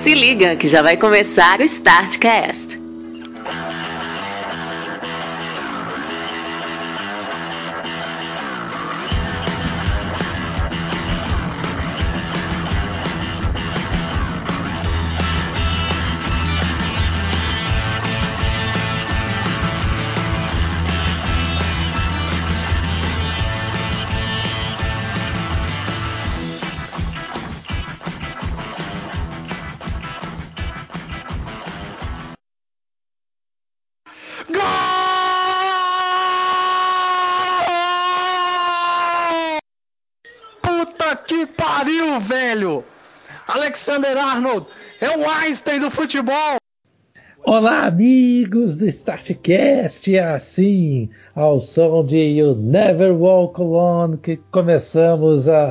Se liga que já vai começar o Startcast. Que pariu, velho! Alexander Arnold é um Einstein do futebol! Olá, amigos do Startcast, assim, ao som de You Never Walk Alone, que começamos a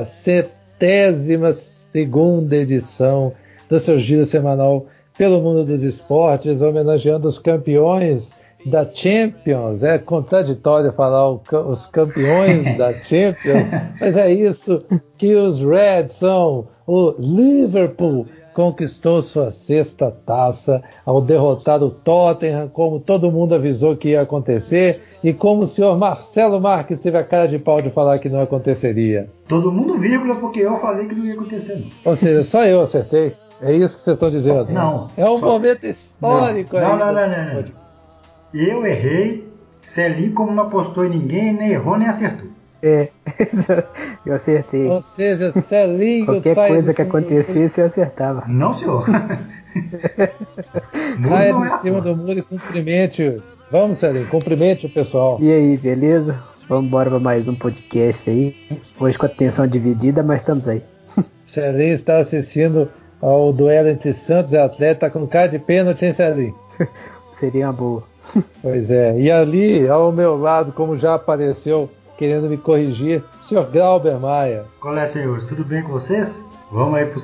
72ª edição do seu giro semanal pelo mundo dos esportes, homenageando os campeões da Champions. É contraditório falar os campeões da Champions, mas é isso que os Reds são. O Liverpool conquistou sua 6ª taça ao derrotar o Tottenham, como todo mundo avisou que ia acontecer, e como o senhor Marcelo Marques teve a cara de pau de falar que não aconteceria. Todo mundo, vírgula, porque eu falei que não ia acontecer, não. Ou seja, só eu acertei? É isso que vocês estão dizendo? Não. É um momento histórico. Não. Eu errei, Celinho, como não apostou em ninguém, nem errou, nem acertou. É, eu acertei. Ou seja, Celinho qualquer coisa que acontecesse eu acertava. Não, senhor. Saia de cima do muro e cumprimente. Vamos, Celinho, cumprimente o pessoal. E aí, beleza? Vamos embora para mais um podcast aí. Hoje com a atenção dividida, mas estamos aí. Celinho está assistindo ao duelo entre Santos e Atlético, tá com cara de pênalti, hein, Celinho? Seria uma boa. Pois é, e ali ao meu lado, como já apareceu querendo me corrigir, o senhor Glauber Maia. Olá, senhores, tudo bem com vocês? Vamos aí pro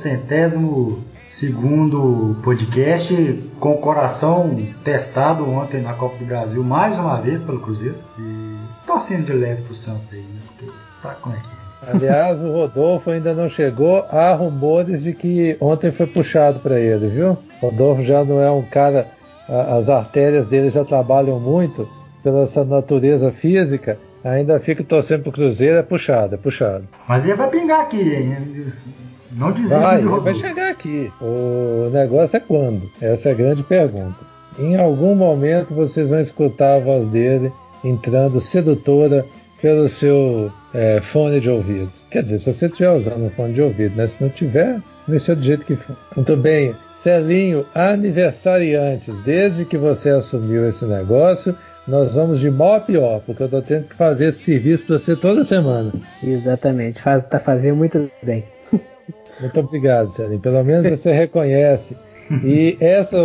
102º podcast, com o coração testado ontem na Copa do Brasil, mais uma vez pelo Cruzeiro, e torcendo de leve pro Santos aí, né? Porque sabe como é que é. Aliás, o Rodolfo ainda não chegou, há rumores de que ontem foi puxado para ele, viu? O Rodolfo já não é um cara, as artérias dele já trabalham muito pela essa natureza física, ainda fica torcendo pro Cruzeiro, é puxado. Mas ele vai pingar aqui, hein? Não desista de Rodolfo. Vai chegar aqui. O negócio é quando? Essa é a grande pergunta. Em algum momento vocês vão escutar a voz dele entrando sedutora pelo seu fone de ouvido. Quer dizer, se você estiver usando um fone de ouvido, né? Se não tiver, vai ser do jeito que for. Muito bem. Celinho, aniversariantes. Desde que você assumiu esse negócio, nós vamos de mal a pior, porque eu estou tendo que fazer esse serviço para você toda semana. Exatamente, tá fazendo muito bem. Muito obrigado, Celinho. Pelo menos você reconhece. E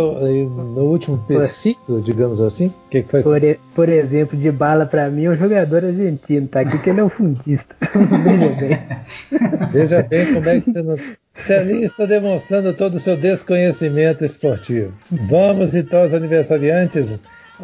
no último ciclo, digamos assim, o que foi? Por exemplo, de bala para mim é um jogador argentino, tá aqui que ele é um fundista. Veja bem. Veja bem como é que você não... Celinho está demonstrando todo o seu desconhecimento esportivo. Vamos então aos aniversariantes.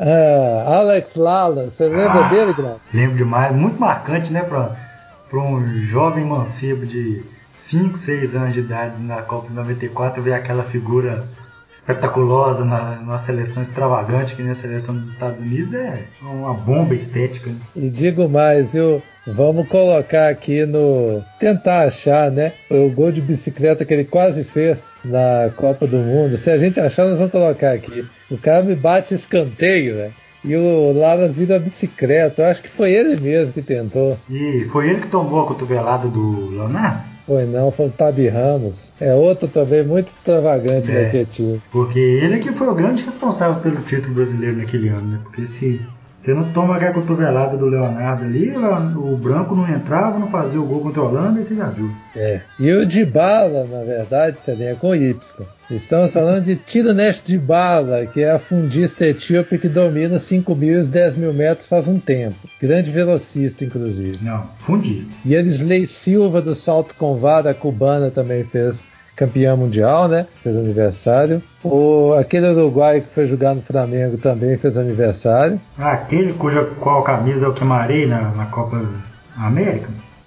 Alex Lala, você lembra dele, Grau? Lembro demais, muito marcante, né, para um jovem mancebo de 5, 6 anos de idade na Copa de 94, ver aquela figura espetaculosa numa seleção extravagante que nem a seleção dos Estados Unidos é uma bomba estética, né? E digo mais, vamos colocar aqui tentar achar, né, o gol de bicicleta que ele quase fez na Copa do Mundo. Se a gente achar, nós vamos colocar aqui. O cara me bate escanteio, né? E o Lalas vira a bicicleta. Eu acho que foi ele mesmo que tentou. E foi ele que tomou a cotovelada do Leonardo? Foi não, foi o Tabi Ramos. É outro também muito extravagante daquele time. Porque ele que foi o grande responsável pelo título brasileiro naquele ano, né? Porque se você não toma aquela cotovelada do Leonardo ali, o branco não entrava, não fazia o gol contra a Holanda, e você já viu. E o Dybala, na verdade, Celinho, é com Y. Estamos falando de Tirunesh Dybala, que é a fundista etíope que domina 5.000 e 10.000 metros faz um tempo. Grande velocista, inclusive. Não, fundista. E Elisley Silva, do salto com vara cubana, também fez campeão mundial, né? Fez aniversário. Aquele uruguaio que foi jogar no Flamengo também fez aniversário. Aquele qual camisa eu queimarei na Copa América?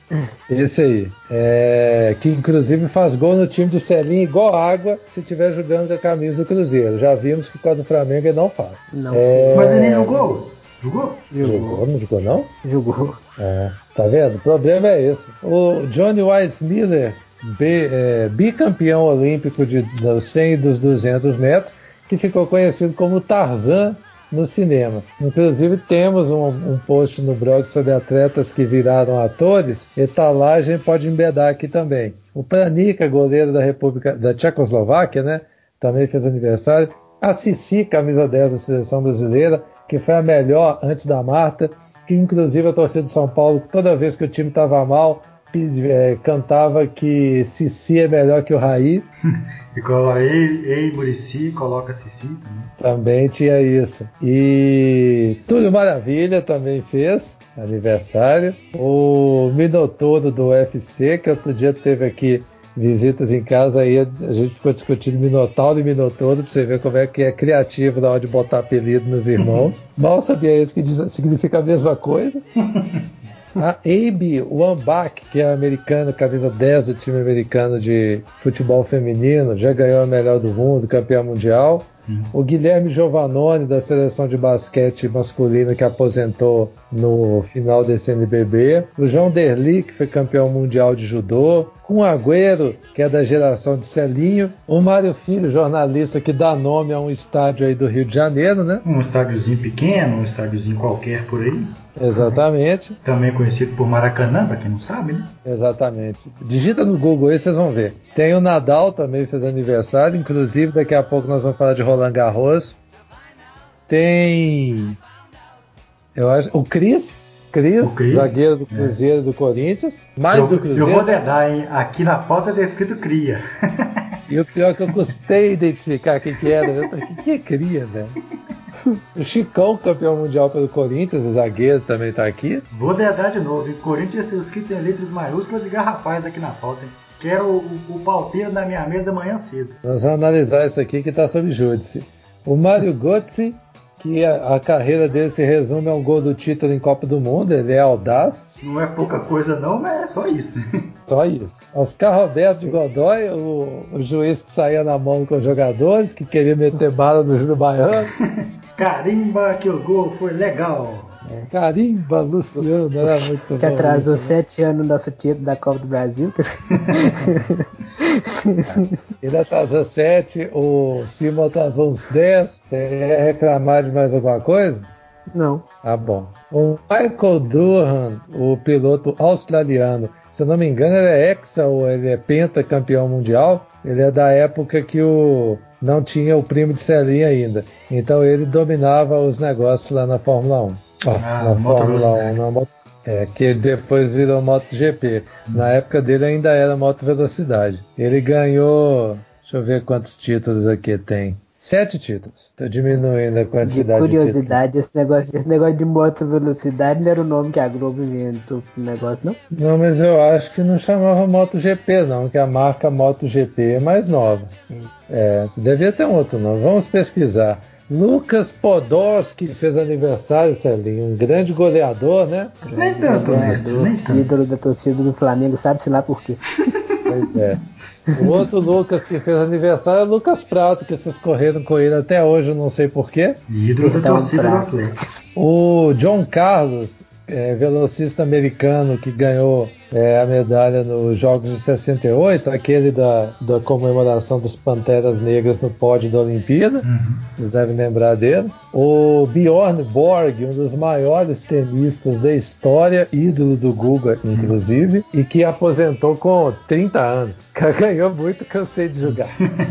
Esse aí. Que inclusive faz gol no time do Celinho igual água se estiver jogando com a camisa do Cruzeiro. Já vimos que com a do Flamengo ele não faz. Não. Mas ele nem jogou? Jogou? Jogou, não jogou não? Jogou. Tá vendo? O problema é esse. O Johnny Weissmuller, bicampeão olímpico dos 100 e dos 200 metros, que ficou conhecido como Tarzan no cinema. Inclusive temos um post no blog sobre atletas que viraram atores, e tá lá, a gente pode embedar aqui também. O Pranica, goleiro da República da Tchecoslováquia, né, também fez aniversário. A Cici, camisa 10 da seleção brasileira, que foi a melhor antes da Marta, que inclusive a torcida de São Paulo, toda vez que o time estava mal, cantava que Cici é melhor que o Raí. E coloca Ei Muricy, coloca Cici também. Também tinha isso. E Túlio Maravilha também fez aniversário. O Minotouro do UFC, que outro dia teve aqui visitas em casa, aí a gente ficou discutindo Minotauro e Minotouro, pra você ver como é que é criativo na hora de botar apelido nos irmãos. Mal sabia isso, que significa a mesma coisa. A Abby Wambach, que é americana, camisa 10 do time americano de futebol feminino, já ganhou a melhor do mundo, campeão mundial. Sim. O Guilherme Giovannone, da seleção de basquete masculina, que aposentou no final desse NBB. O João Derli, que foi campeão mundial de judô. Com o Agüero, que é da geração de Celinho. O Mário Filho, jornalista, que dá nome a um estádio aí do Rio de Janeiro, né? Um estádiozinho pequeno, um estádiozinho qualquer por aí. Exatamente. Também conhecido por Maracanã, pra quem não sabe, né? Exatamente. Digita no Google aí, vocês vão ver. Tem o Nadal, também fez aniversário. Inclusive, daqui a pouco nós vamos falar de Roland Garros. Tem... eu acho... o Cris, zagueiro do Cruzeiro, do Corinthians. Do Cruzeiro. Eu vou dedar, hein? Aqui na pauta é escrito Cria. E o pior é que eu gostei de identificar quem que era. Quem é Cria, velho? O Chicão, campeão mundial pelo Corinthians, o zagueiro também tá aqui. Vou dedar de novo. E Corinthians escrito em letras maiúsculas de garrafais aqui na pauta, hein? Quero o pauteiro na minha mesa amanhã cedo. Nós vamos analisar isso aqui que tá sob júdice. O Mário Götze, que a carreira dele se resume a um gol do título em Copa do Mundo, ele é audaz. Não é pouca coisa não, mas é só isso, né? Só isso. Oscar Roberto de Godoy, o juiz que saía na mão com os jogadores, que queria meter bala no Júlio Baiano. Carimba que o gol foi legal. Carimba, Luciano, era muito bom. Que atrasou 7 anos nosso título da Copa do Brasil. Ele atrasou 7, o Simon atrasou uns 10. Você ia reclamar de mais alguma coisa? Não. Ah, bom. O Michael Durham, o piloto australiano, se eu não me engano, ele é hexa ou ele é pentacampeão mundial. Ele é da época que não tinha o primo de Celinho ainda. Então ele dominava os negócios lá na Fórmula 1. Na Fórmula 1, que depois virou MotoGP. Na época dele ainda era Moto Velocidade. Ele ganhou, deixa eu ver quantos títulos aqui tem. 7 títulos. Estou diminuindo a quantidade de títulos. Curiosidade, esse negócio de moto velocidade não era o nome que a Globo inventou pro negócio, não? Não, mas eu acho que não chamava MotoGP, não, que a marca MotoGP é mais nova. Devia ter um outro nome. Vamos pesquisar. Lucas Podolski fez aniversário, Celinho, um grande goleador, né? Nem tanto, mestre, nem tanto. Ídolo da torcida do Flamengo, sabe-se lá por quê. Pois é. O outro Lucas que fez aniversário é o Lucas Prato, que vocês correram com ele até hoje, eu não sei porquê. Ídolo da torcida do Atlético. O John Carlos, velocista americano que ganhou a medalha nos Jogos de 68, aquele da comemoração dos Panteras Negras no pódio da Olimpíada. Vocês devem lembrar dele. O Bjorn Borg, um dos maiores tenistas da história, ídolo do Guga, inclusive, e que aposentou com 30 anos. Ganhou muito, cansei de jogar.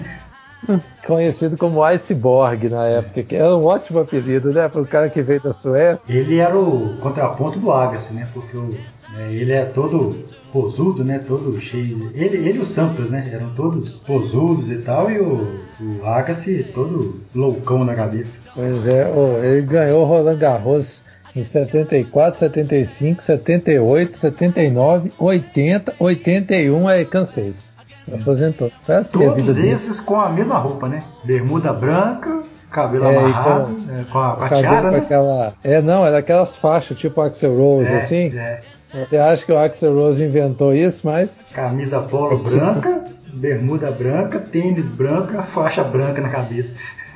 Conhecido como Iceborg na época, que era um ótimo apelido, né, para o cara que veio da Suécia. Ele era o contraponto do Agassi, né, porque ele é todo posudo, né, todo cheio. Ele e o Sampras, né, eram todos posudos e tal, e o Agassi todo loucão na cabeça. Pois é, ele ganhou Roland Garros em 74, 75, 78, 79, 80, 81, aí cansei. Aposentou. Foi assim a vida Todos dele. esses com a mesma roupa, né? Bermuda branca, cabelo amarrado, com a tiara, né? Aquela... não, era aquelas faixas, tipo Axl Rose, assim. Você acha que o Axl Rose inventou isso, mas... Camisa polo branca, bermuda branca, tênis branco, a faixa branca na cabeça.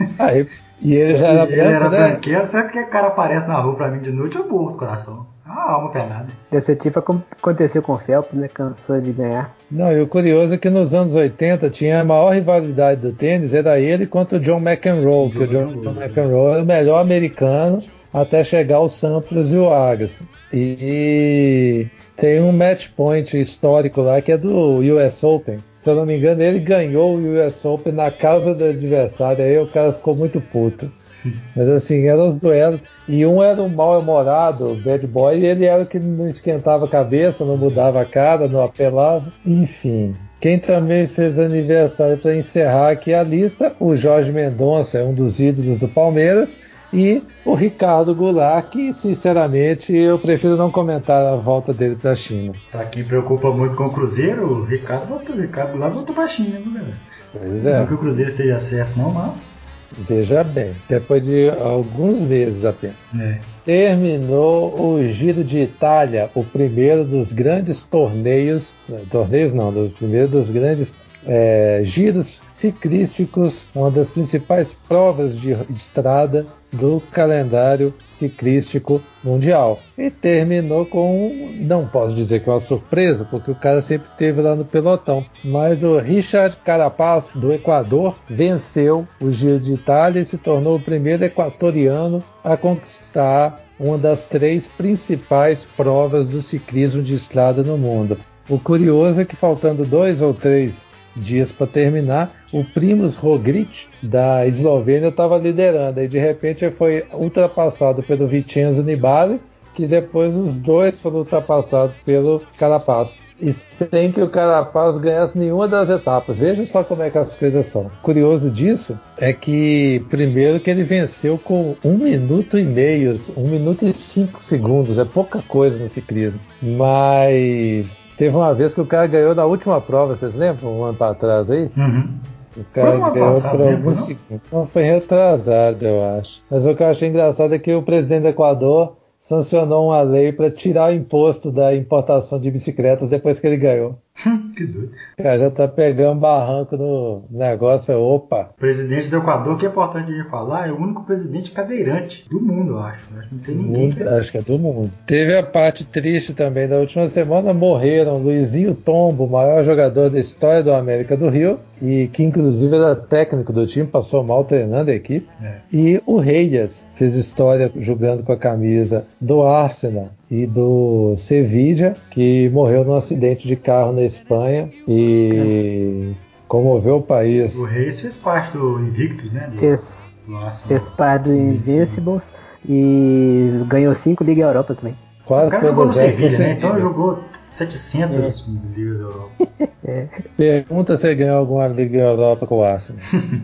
E ele já era branco, ele era né? branqueiro. Sabe que o cara aparece na rua pra mim de noite, eu morro do coração. A alma penada. Deve ser tipo como aconteceu com o Phelps, né? Cansou de ganhar. Não, e o curioso é que nos anos 80 tinha a maior rivalidade do tênis, era ele contra o John McEnroe, que o John McEnroe era o melhor americano até chegar ao Sampras e o Agassi. E tem um match point histórico lá que é do US Open. Se eu não me engano, ele ganhou o US Open na casa do adversário, aí o cara ficou muito puto. Mas assim, eram os duelos. E um era o mal-humorado, o bad boy, e ele era o que não esquentava a cabeça, não mudava a cara, não apelava. Enfim. Quem também fez aniversário para encerrar aqui a lista, o Jorge Mendonça, é um dos ídolos do Palmeiras, e o Ricardo Goulart, que sinceramente eu prefiro não comentar a volta dele para a China. Pra quem preocupa muito com o Cruzeiro, o Ricardo Goulart voltou pra China, né, galera? Pois é. Não que o Cruzeiro esteja certo, não, mas. Veja bem, depois de alguns meses apenas. Terminou o Giro de Itália, o primeiro dos grandes torneios do primeiro dos grandes giros ciclísticos, uma das principais provas de estrada do calendário ciclístico mundial. E terminou com, não posso dizer que é uma surpresa, porque o cara sempre esteve lá no pelotão, mas o Richard Carapaz, do Equador, venceu o Giro de Itália e se tornou o primeiro equatoriano a conquistar uma das 3 principais provas do ciclismo de estrada no mundo. O curioso é que faltando 2 ou 3 dias para terminar, o Primož Roglič da Eslovênia estava liderando, e de repente ele foi ultrapassado pelo Vincenzo Nibali, que depois os dois foram ultrapassados pelo Carapaz, e sem que o Carapaz ganhasse nenhuma das etapas. Veja só como é que as coisas são. Curioso disso é que, primeiro, que ele venceu com 1 minuto e meio, 1 minuto e 5 segundos, é pouca coisa no ciclismo, mas teve uma vez que o cara ganhou na última prova, vocês lembram? Um ano para trás aí? O cara ganhou por alguns segundos. Não, foi retrasado, eu acho. Mas o que eu achei engraçado é que o presidente do Equador sancionou uma lei para tirar o imposto da importação de bicicletas depois que ele ganhou. Que doido. O cara já tá pegando barranco no negócio. Opa! O presidente do Equador, que é importante a gente falar, é o único presidente cadeirante do mundo, eu acho. Acho que não tem ninguém. Acho que é do mundo. Teve a parte triste também da última semana. Morreram Luizinho Tombo, o maior jogador da história do América do Rio, e que inclusive era técnico do time, passou mal treinando a equipe. E o Reis fez história jogando com a camisa do Arsenal e do Sevilla, que morreu num acidente de carro na Espanha e comoveu o país. O Reis fez parte do Invictus, né? Fez parte do Invincibles e ganhou 5 Liga Europa também. Quase o cara jogou no Sevilla, né? Então jogou 700 Ligas Europa. Pergunta se ele ganhou alguma Liga Europa com o Arsenal.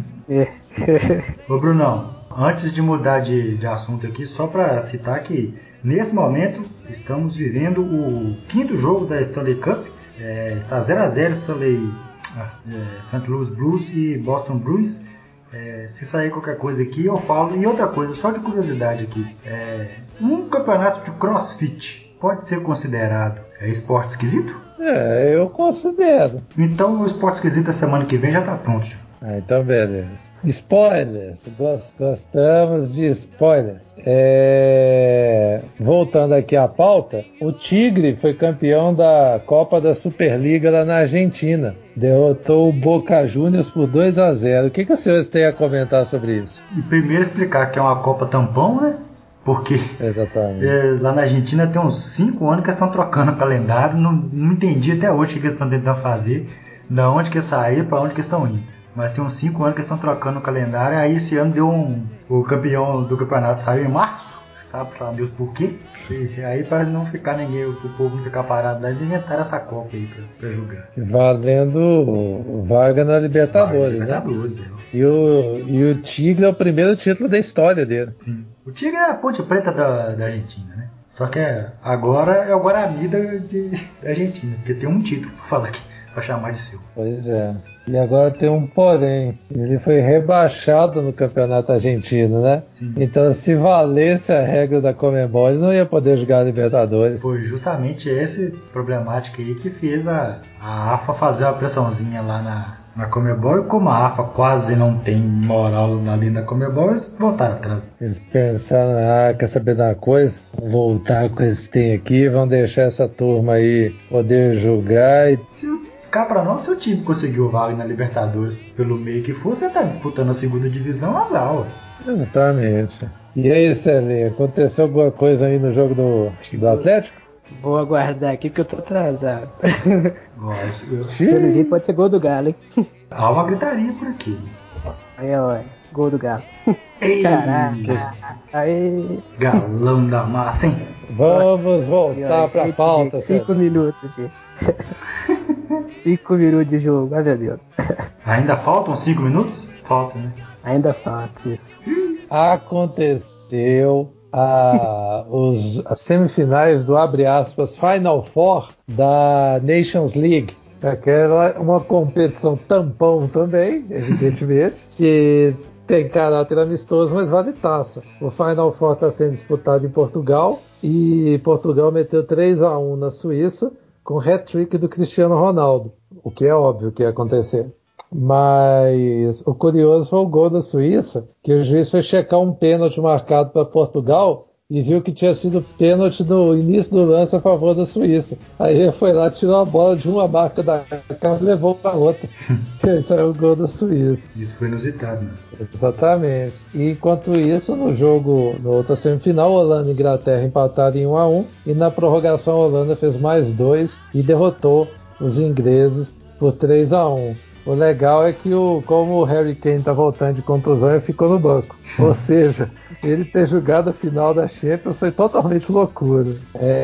Ô Brunão, antes de mudar de assunto aqui, só para citar que nesse momento estamos vivendo o 5º jogo da Stanley Cup. Tá 0-0 St. Louis Blues e Boston Bruins. Se sair qualquer coisa aqui eu falo. E outra coisa, só de curiosidade aqui, um campeonato de CrossFit pode ser considerado esporte esquisito? Eu considero. Então o esporte esquisito da semana que vem já tá pronto. Então beleza. Spoilers, gostamos de spoilers. Voltando aqui à pauta, o Tigre foi campeão da Copa da Superliga lá na Argentina. Derrotou o Boca Juniors por 2-0. O que os senhores têm a comentar sobre isso? E primeiro explicar que é uma Copa tampão, né? Porque lá na Argentina tem uns 5 anos que eles estão trocando o calendário. Não entendi até hoje o que eles estão tentando fazer, da onde que sair, para onde que estão indo. Mas tem uns 5 anos que estão trocando o calendário. Aí esse ano deu o campeão do campeonato saiu em março. Sabe lá Deus por quê? E aí para não ficar o povo não ficar parado lá, eles inventaram essa Copa aí pra jogar. Valendo vaga na Libertadores, né? E o Tigre é o primeiro título da história dele. Sim. O Tigre é a Ponte Preta da Argentina, né? Só que agora é o Guarani da Argentina, porque tem um título pra falar aqui. pra chamar de seu. Pois é. E agora tem um porém. Ele foi rebaixado no campeonato argentino, né? Sim. Então, se valesse a regra da Conmebol, ele não ia poder jogar a Libertadores. Foi justamente essa problemática aí que fez a AFA fazer uma pressãozinha lá na Conmebol. E como a AFA quase não tem moral ali na Conmebol, eles voltaram atrás. Eles pensaram, quer saber de uma coisa? Vão voltar com esse tem aqui, vão deixar essa turma aí poder jogar e... Se cá pra nós, seu time conseguiu vaga na Libertadores pelo meio que for, você tá disputando a segunda divisão, azar, Exatamente. E aí, Celinha, aconteceu alguma coisa aí no jogo do Atlético? Vou aguardar aqui porque eu tô atrasado. Nossa, Pelo jeito pode ser gol do Galo, hein? há uma gritaria por aqui. Aí, ó, gol do Galo. Ei, Caraca. Aí. galão da massa, hein? Vamos voltar pra pauta, 5 Celinha. minutos, gente. 5 minutos de jogo, ai meu Deus. Ainda faltam 5 minutos? Falta, né? Ainda falta isso. Aconteceu as semifinais do, abre aspas, Final Four da Nations League. Aquela uma competição tampão também, evidentemente, que tem caráter amistoso, mas vale taça. O Final Four está sendo disputado em Portugal e Portugal meteu 3-1 na Suíça com hat-trick do Cristiano Ronaldo, o que é óbvio que ia acontecer. Mas o curioso foi o gol da Suíça, que o juiz foi checar um pênalti marcado para Portugal e viu que tinha sido pênalti no início do lance a favor da Suíça. Aí ele foi lá, tirou a bola de uma marca da cara e levou para outra. Esse é o gol da Suíça. Isso foi inusitado, né? Exatamente. E enquanto isso, no jogo, na outra semifinal, Holanda e Inglaterra empataram em 1-1 e na prorrogação a Holanda fez mais 2 e derrotou os ingleses por 3-1. O legal é que, como o Harry Kane está voltando de contusão, ele ficou no banco. Ou seja, ele ter jogado a final da Champions foi totalmente loucura.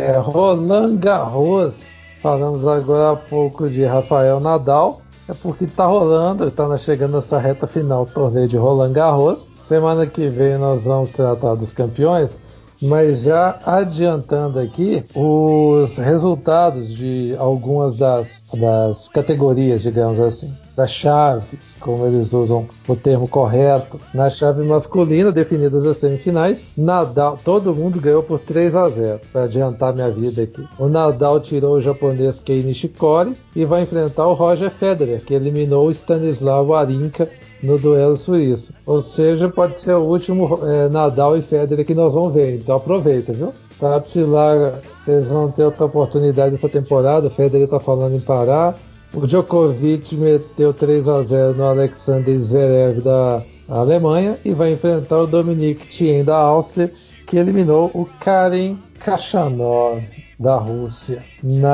Roland Garros, falamos agora há pouco de Rafael Nadal, é porque está rolando, está chegando nessa reta final do torneio de Roland Garros. Semana que vem nós vamos tratar dos campeões, mas já adiantando aqui os resultados de algumas das categorias, digamos assim, das chaves, como eles usam o termo correto. Na chave masculina, definidas as semifinais, Nadal, todo mundo ganhou por 3-0, para adiantar minha vida aqui. O Nadal tirou o japonês Kei Nishikori e vai enfrentar o Roger Federer, que eliminou o Stanislav Wawrinka no duelo suíço. Ou seja, pode ser o último Nadal e Federer que nós vamos ver. Então aproveita, viu? Sabe-se lá, vocês vão ter outra oportunidade essa temporada. O Federer está falando em parar. O Djokovic meteu 3-0 no Alexander Zverev da Alemanha e vai enfrentar o Dominic Thiem da Áustria, que eliminou o Karen Khachanov da Rússia.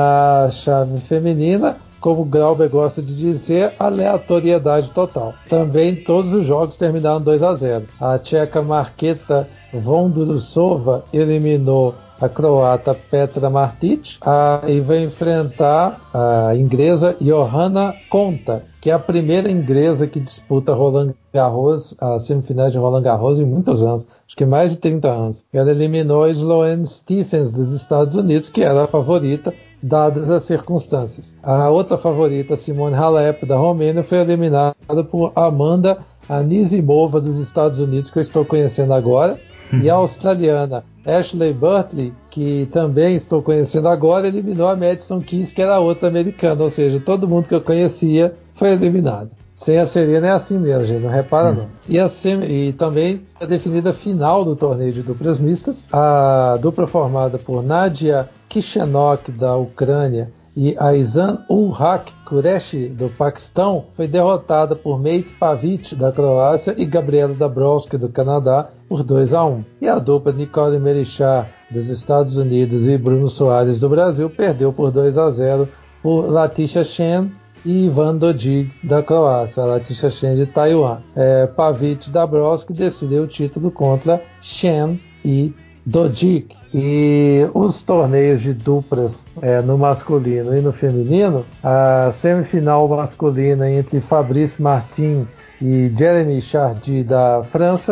Na chave feminina, como o Grauber gosta de dizer, aleatoriedade total. Também todos os jogos terminaram 2-0. A tcheca Marketa Vondrousova eliminou a croata Petra Martic e vai enfrentar a inglesa Johanna Konta, que é a primeira inglesa que disputa Roland Garros, a semifinal de Roland Garros em muitos anos, acho que mais de 30 anos. Ela eliminou a Sloane Stephens dos Estados Unidos, que era a favorita, dadas as circunstâncias. A outra favorita, Simone Halep, da Romênia, foi eliminada por Amanda Anisimova dos Estados Unidos, que eu estou conhecendo agora, e a australiana Ashley Burtley, que também estou conhecendo agora, eliminou a Madison Keys, que era a outra americana, ou seja, todo mundo que eu conhecia foi eliminado. Sem a Serena é assim mesmo, gente, não repara não. E também está definida a final do torneio de duplas mistas, a dupla formada por Nadia Kishenok, da Ucrânia, e Aizan Ulhak Qureshi, do Paquistão, foi derrotada por Mate Pavic, da Croácia, e Gabriela Dabrowski, do Canadá, por 2-1. E a dupla Nicole Merichar, dos Estados Unidos, e Bruno Soares, do Brasil, perdeu por 2-0 por Latisha Chen e Ivan Dodig, da Croácia. A Latisha Chen de Taiwan. Pavic e Dabrowski decidiu o título contra Chen e Dodik. E os torneios de duplas no masculino e no feminino, a semifinal masculina entre Fabrice Martin e Jeremy Chardy da França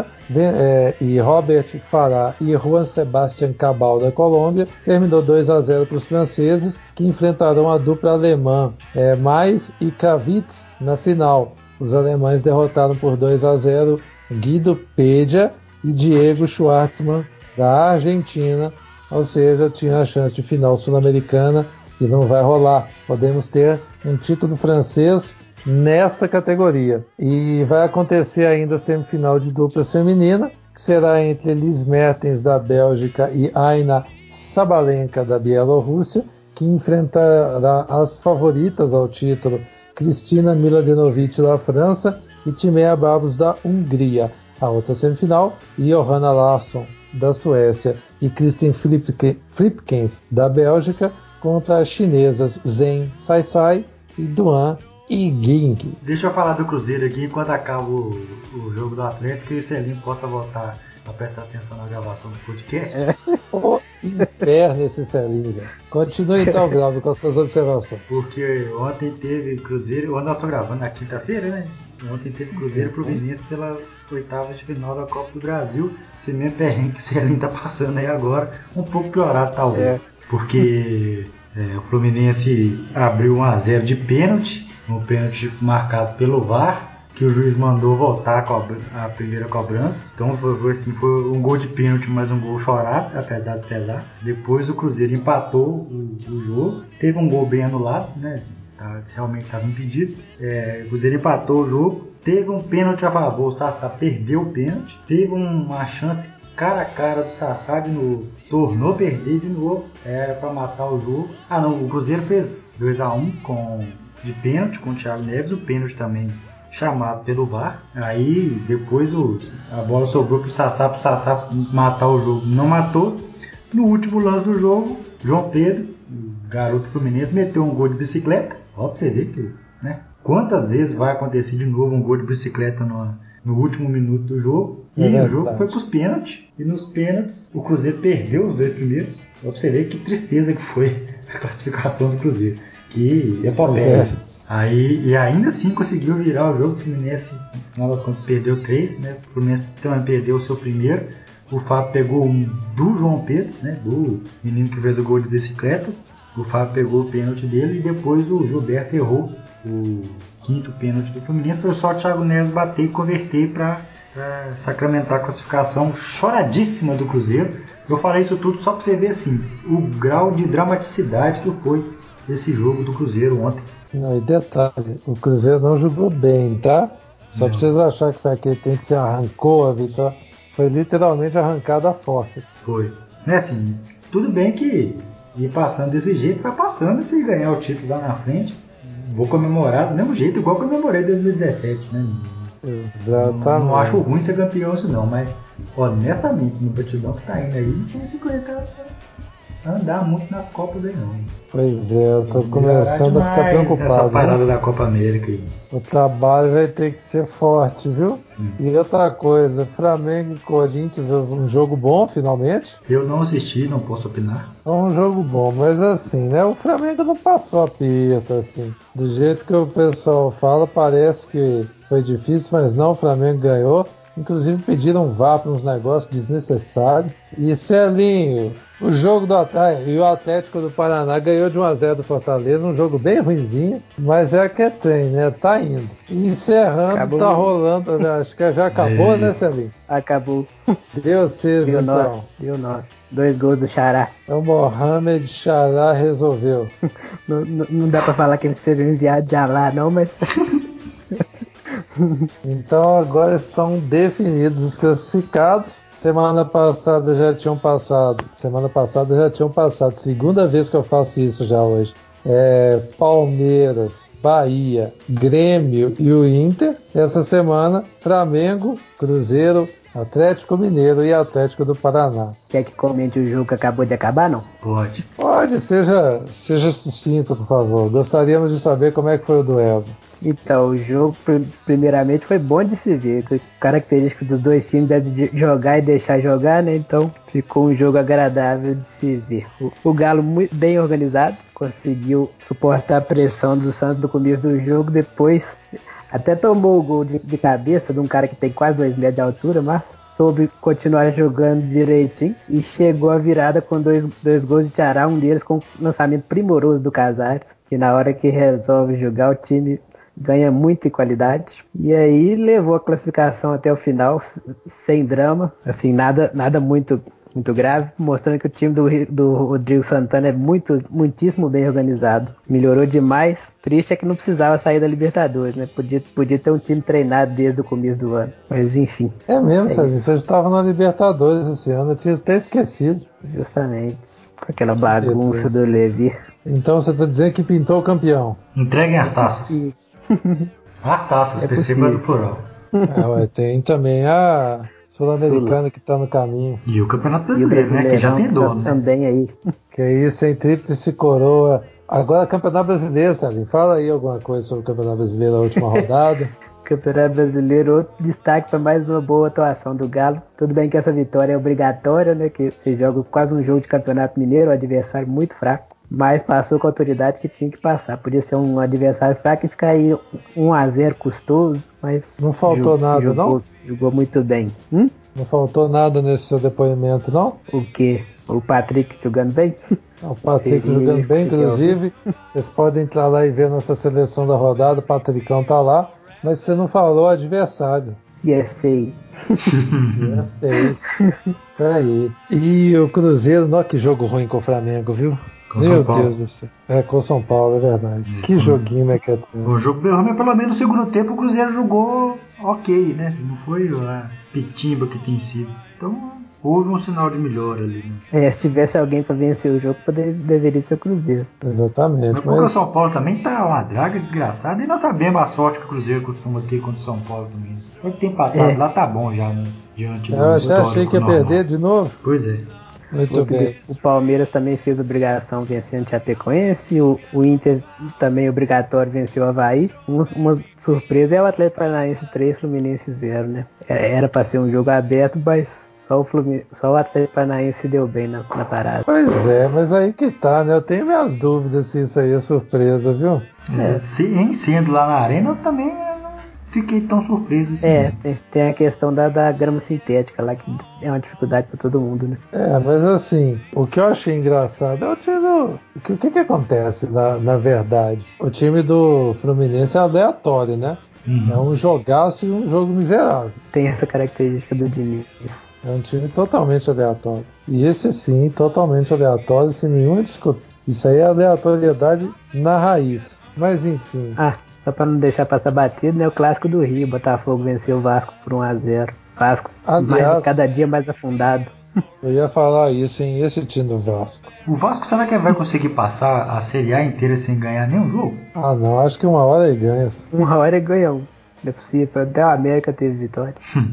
e Robert Farah e Juan Sebastián Cabal da Colômbia terminou 2-0 para os franceses, que enfrentarão a dupla alemã Mais e Kravitz na final. Os alemães derrotaram por 2-0 Guido Pedia e Diego Schwartzmann da Argentina, ou seja, tinha a chance de final sul-americana e não vai rolar. Podemos ter um título francês nesta categoria. E vai acontecer ainda a semifinal de duplas feminina, que será entre Liz Mertens da Bélgica e Aina Sabalenka da Bielorrússia, que enfrentará as favoritas ao título Kristina Mladenovic da França e Timea Babos da Hungria. A outra semifinal, Johanna Larsson da Suécia e Kristen Flipkens da Bélgica contra as chinesas Zheng Saisai e Duan Ying. Deixa eu falar do Cruzeiro aqui enquanto acaba o jogo do Atlético e o Celinho possa voltar a prestar atenção na gravação do podcast. O inferno esse Celinho. Continue então, Glauber, com as suas observações. Porque ontem teve Cruzeiro, nós estamos gravando na quinta-feira, né? Ontem teve Cruzeiro e Fluminense pela oitava de final da Copa do Brasil. Esse mesmo perrengue que o Celinho tá passando aí agora, um pouco piorado talvez. Porque o Fluminense abriu 1-0 de pênalti, um pênalti marcado pelo VAR, que o juiz mandou voltar a primeira cobrança. Então foi um gol de pênalti, mas um gol chorado, apesar de pesar. Depois o Cruzeiro empatou o jogo, teve um gol bem anulado, né? Assim, realmente estava impedido. O Cruzeiro empatou o jogo, teve um pênalti a favor, o Sassá perdeu o pênalti, teve uma chance cara a cara do Sassá de novo, tornou perder de novo, para matar o jogo. O Cruzeiro fez 2-1 de pênalti com o Thiago Neves, o pênalti também chamado pelo VAR. Aí depois a bola sobrou pro Sassá matar o jogo, não matou. No último lance do jogo, João Pedro, o garoto fluminense, meteu um gol de bicicleta. Ó, pra você ver que, né? Quantas vezes vai acontecer de novo um gol de bicicleta no último minuto do jogo? E o jogo foi pros pênaltis. E nos pênaltis o Cruzeiro perdeu os 2 primeiros. Ó, pra você ver que tristeza que foi a classificação do Cruzeiro. Que epopeia. E ainda assim conseguiu virar o jogo. O Fluminense, no final das contas, perdeu 3, né? O Fluminense também perdeu o seu primeiro. O Fábio pegou um do João Pedro, né? Do menino que fez o gol de bicicleta. O Fábio pegou o pênalti dele e depois o Gilberto errou o 5º pênalti do Fluminense. Foi só o Thiago Neves bater e converter para sacramentar a classificação choradíssima do Cruzeiro. Eu falei isso tudo só para você ver assim, o grau de dramaticidade que foi esse jogo do Cruzeiro ontem. Não, e detalhe, o Cruzeiro não jogou bem, tá? Só pra vocês acharem que foi aquele tempo que você arrancou a vitória. Foi literalmente arrancada a força. Foi. Né, assim, tudo bem que ir passando desse jeito, vai passando, e se ganhar o título lá na frente, vou comemorar do mesmo jeito, igual eu comemorei em 2017, né? Exatamente. Não acho ruim ser campeão isso não, mas honestamente, no batidão que tá indo aí, não sei se aguenta andar muito nas Copas aí não. Pois é, eu tô começando a ficar preocupado. Essa parada da Copa América aí. O trabalho vai ter que ser forte, viu? Sim. E outra coisa, Flamengo e Corinthians, um jogo bom, finalmente. Eu não assisti, não posso opinar. É um jogo bom, mas assim, né? O Flamengo não passou aperto, assim. Do jeito que o pessoal fala, parece que foi difícil, mas não, o Flamengo ganhou. Inclusive pediram VAR para uns negócios desnecessários. E Celinho, o jogo do Atlético e o Atlético do Paraná ganhou de 1-0 do Fortaleza, um jogo bem ruinzinho, mas que é trem, né? Tá indo. E encerrando, acabou. Tá rolando, acho que já acabou, né, Celinho? Acabou. Deu 6, então. Deu 9. 2 gols do Xará. O Mohamed Xará resolveu. Não dá pra falar que ele seja enviado de Alá, não, mas... Então agora estão definidos os classificados. Semana passada já tinham passado. Segunda vez que eu faço isso já hoje. Palmeiras, Bahia, Grêmio e o Inter. Essa semana, Flamengo, Cruzeiro, Atlético Mineiro e Atlético do Paraná. Quer que comente o jogo que acabou de acabar, não? Pode. Pode, seja sucinto, por favor. Gostaríamos de saber como é que foi o duelo. Então, o jogo, primeiramente, foi bom de se ver. Característica dos dois times é de jogar e deixar jogar, né? Então, ficou um jogo agradável de se ver. O Galo, muito bem organizado, conseguiu suportar a pressão do Santos no começo do jogo. Depois, até tomou o gol de cabeça de um cara que tem quase 2 metros de altura, mas soube continuar jogando direitinho e chegou à virada com dois gols de Ceará, um deles com um lançamento primoroso do Casares, que na hora que resolve jogar o time ganha muito em qualidade. E aí levou a classificação até o final, sem drama, assim, nada muito grave, mostrando que o time do Rodrigo Santana é muitíssimo bem organizado. Melhorou demais. Triste é que não precisava sair da Libertadores, né? Podia ter um time treinado desde o começo do ano. Mas enfim. É mesmo, Cezinho, você estava na Libertadores esse ano, eu tinha até esquecido. Justamente. Com aquela bagunça do Levi. Então você está dizendo que pintou o campeão. Entreguem as taças. As taças, perceba do plural. Tem também a Sul-Americana que está no caminho. E o Campeonato Brasileiro, né? Que já tem dono, né? Também aí. Que isso, em tríplice coroa. Agora, Campeonato Brasileiro, sabe? Fala aí alguma coisa sobre o Campeonato Brasileiro na última rodada. Campeonato Brasileiro, outro destaque para mais uma boa atuação do Galo. Tudo bem que essa vitória é obrigatória, né? Que você joga quase um jogo de Campeonato Mineiro, um adversário muito fraco. Mas passou com a autoridade que tinha que passar. Podia ser um adversário fraco e ficar aí 1-0 custoso, mas não faltou nada, não? Jogou muito bem. Não faltou nada nesse seu depoimento, não? O quê? O Patrick jogando bem? O Patrick jogando bem, inclusive. Vocês podem entrar lá e ver nossa seleção da rodada. O Patricão tá lá. Mas você não falou adversário. CSA. CSA. Peraí. E o Cruzeiro, não, que jogo ruim com o Flamengo, viu? Meu Deus do céu. Com o São Paulo, é verdade. Que joguinho, né? O jogo bem ruim, pelo menos no segundo tempo o Cruzeiro jogou ok, né? Não foi a pitimba que tem sido. Então houve um sinal de melhora ali, né? Se tivesse alguém para vencer o jogo, deveria ser o Cruzeiro. Exatamente. Mas porque o São Paulo também tá uma draga desgraçada e nós sabemos a sorte que o Cruzeiro costuma ter contra o São Paulo também. Só que tem empatado lá tá bom já, né? Diante do eu até achei que ia perder de novo. Pois é. Muito bem. O Palmeiras também fez obrigação vencendo o Chapecoense. O Inter também obrigatório venceu o Avaí. Uma surpresa é o Atlético Paranaense 3, Fluminense 0, né? Era para ser um jogo aberto, mas só o Atlético Paranaense se deu bem na parada. Pois é, mas aí que tá, né? Eu tenho minhas dúvidas se isso aí é surpresa, viu? Em sendo lá na arena, eu também fiquei tão surpreso assim. Tem a questão da grama sintética lá, que é uma dificuldade para todo mundo, né? Mas assim, o que eu achei engraçado é o time do... O que acontece, na verdade? O time do Fluminense é aleatório, né? É um jogaço e um jogo miserável. Tem essa característica do Diniz. É um time totalmente aleatório. E esse sim, totalmente aleatório, sem nenhuma discussão. Isso aí é aleatoriedade na raiz. Mas enfim... Só para não deixar passar batido, né? O clássico do Rio, Botafogo venceu o Vasco por 1-0. Vasco, cada dia mais afundado. Eu ia falar isso, hein? Esse time do Vasco. O Vasco, será que vai conseguir passar a Série A inteira sem ganhar nenhum jogo? Não, acho que uma hora ele ganha. Uma hora ele ganha um. Não é possível, até o América teve vitória.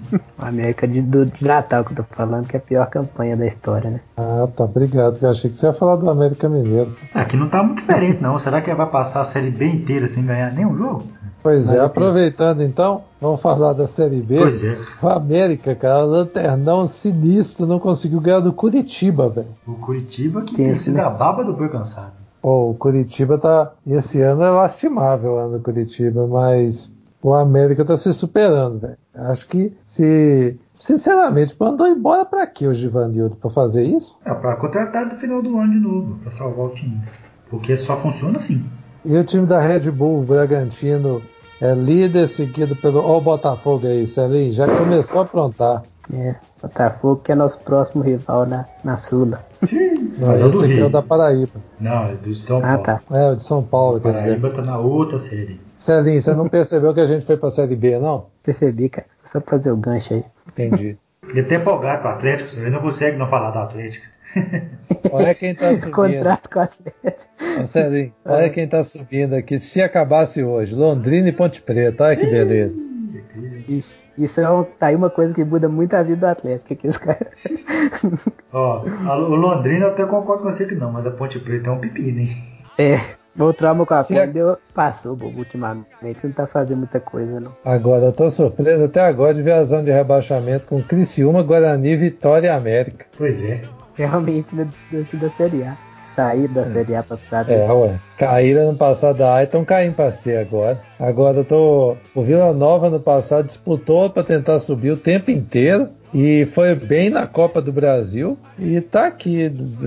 O América de Natal que eu tô falando, que é a pior campanha da história, né? Tá, obrigado, que eu achei que você ia falar do América Mineiro. Aqui não tá muito diferente não, será que vai passar a Série B inteira sem ganhar nenhum jogo? Pois é, aproveitando então, vamos falar da Série B. Pois é. O América, cara, o lanternão sinistro, não conseguiu ganhar do Curitiba, velho. O Curitiba que tem sido a baba do boi cansado. O Curitiba esse ano é lastimável, o ano do Curitiba, mas... O América tá se superando, velho. Acho que sinceramente, mandou embora pra quê o Givanildo? Pra fazer isso? Pra contratar no final do ano de novo, pra salvar o time. Porque só funciona assim. E o time da Red Bull, o Bragantino, é líder, seguido pelo... Ó o Botafogo aí, Celinho, já começou a aprontar. Botafogo que é nosso próximo rival na Sula. Mas esse aqui é o da Paraíba. Não, é do São Paulo. Tá. É, o de São Paulo. A Paraíba tá na outra série. Celinho, você não percebeu que a gente foi pra Série B, não? Percebi, cara. Só pra fazer o gancho aí. Entendi. Ele até empolgado pro Atlético, você não consegue não falar do Atlético. Olha quem tá subindo. Contrato com o Atlético. Celinho, olha quem tá subindo aqui. Se acabasse hoje, Londrina e Ponte Preta, olha que beleza. Ixi, isso tá aí uma coisa que muda muito a vida do Atlético. Aqueles caras. Ó, o Londrina eu até concordo com você que não, mas a Ponte Preta é um pepino, hein? O trauma com a Se Ponte passou, bobo, ultimamente. Não tá fazendo muita coisa, não. Agora, eu tô surpreso até agora de ver a zona de rebaixamento com Criciúma, Guarani, Vitória e América. Pois é. Realmente, né, da Série A. Sair da Série A pra Ué. Caíram no passado da A e estão caindo pra C agora. Agora o Vila Nova no passado disputou pra tentar subir o tempo inteiro e foi bem na Copa do Brasil e tá aqui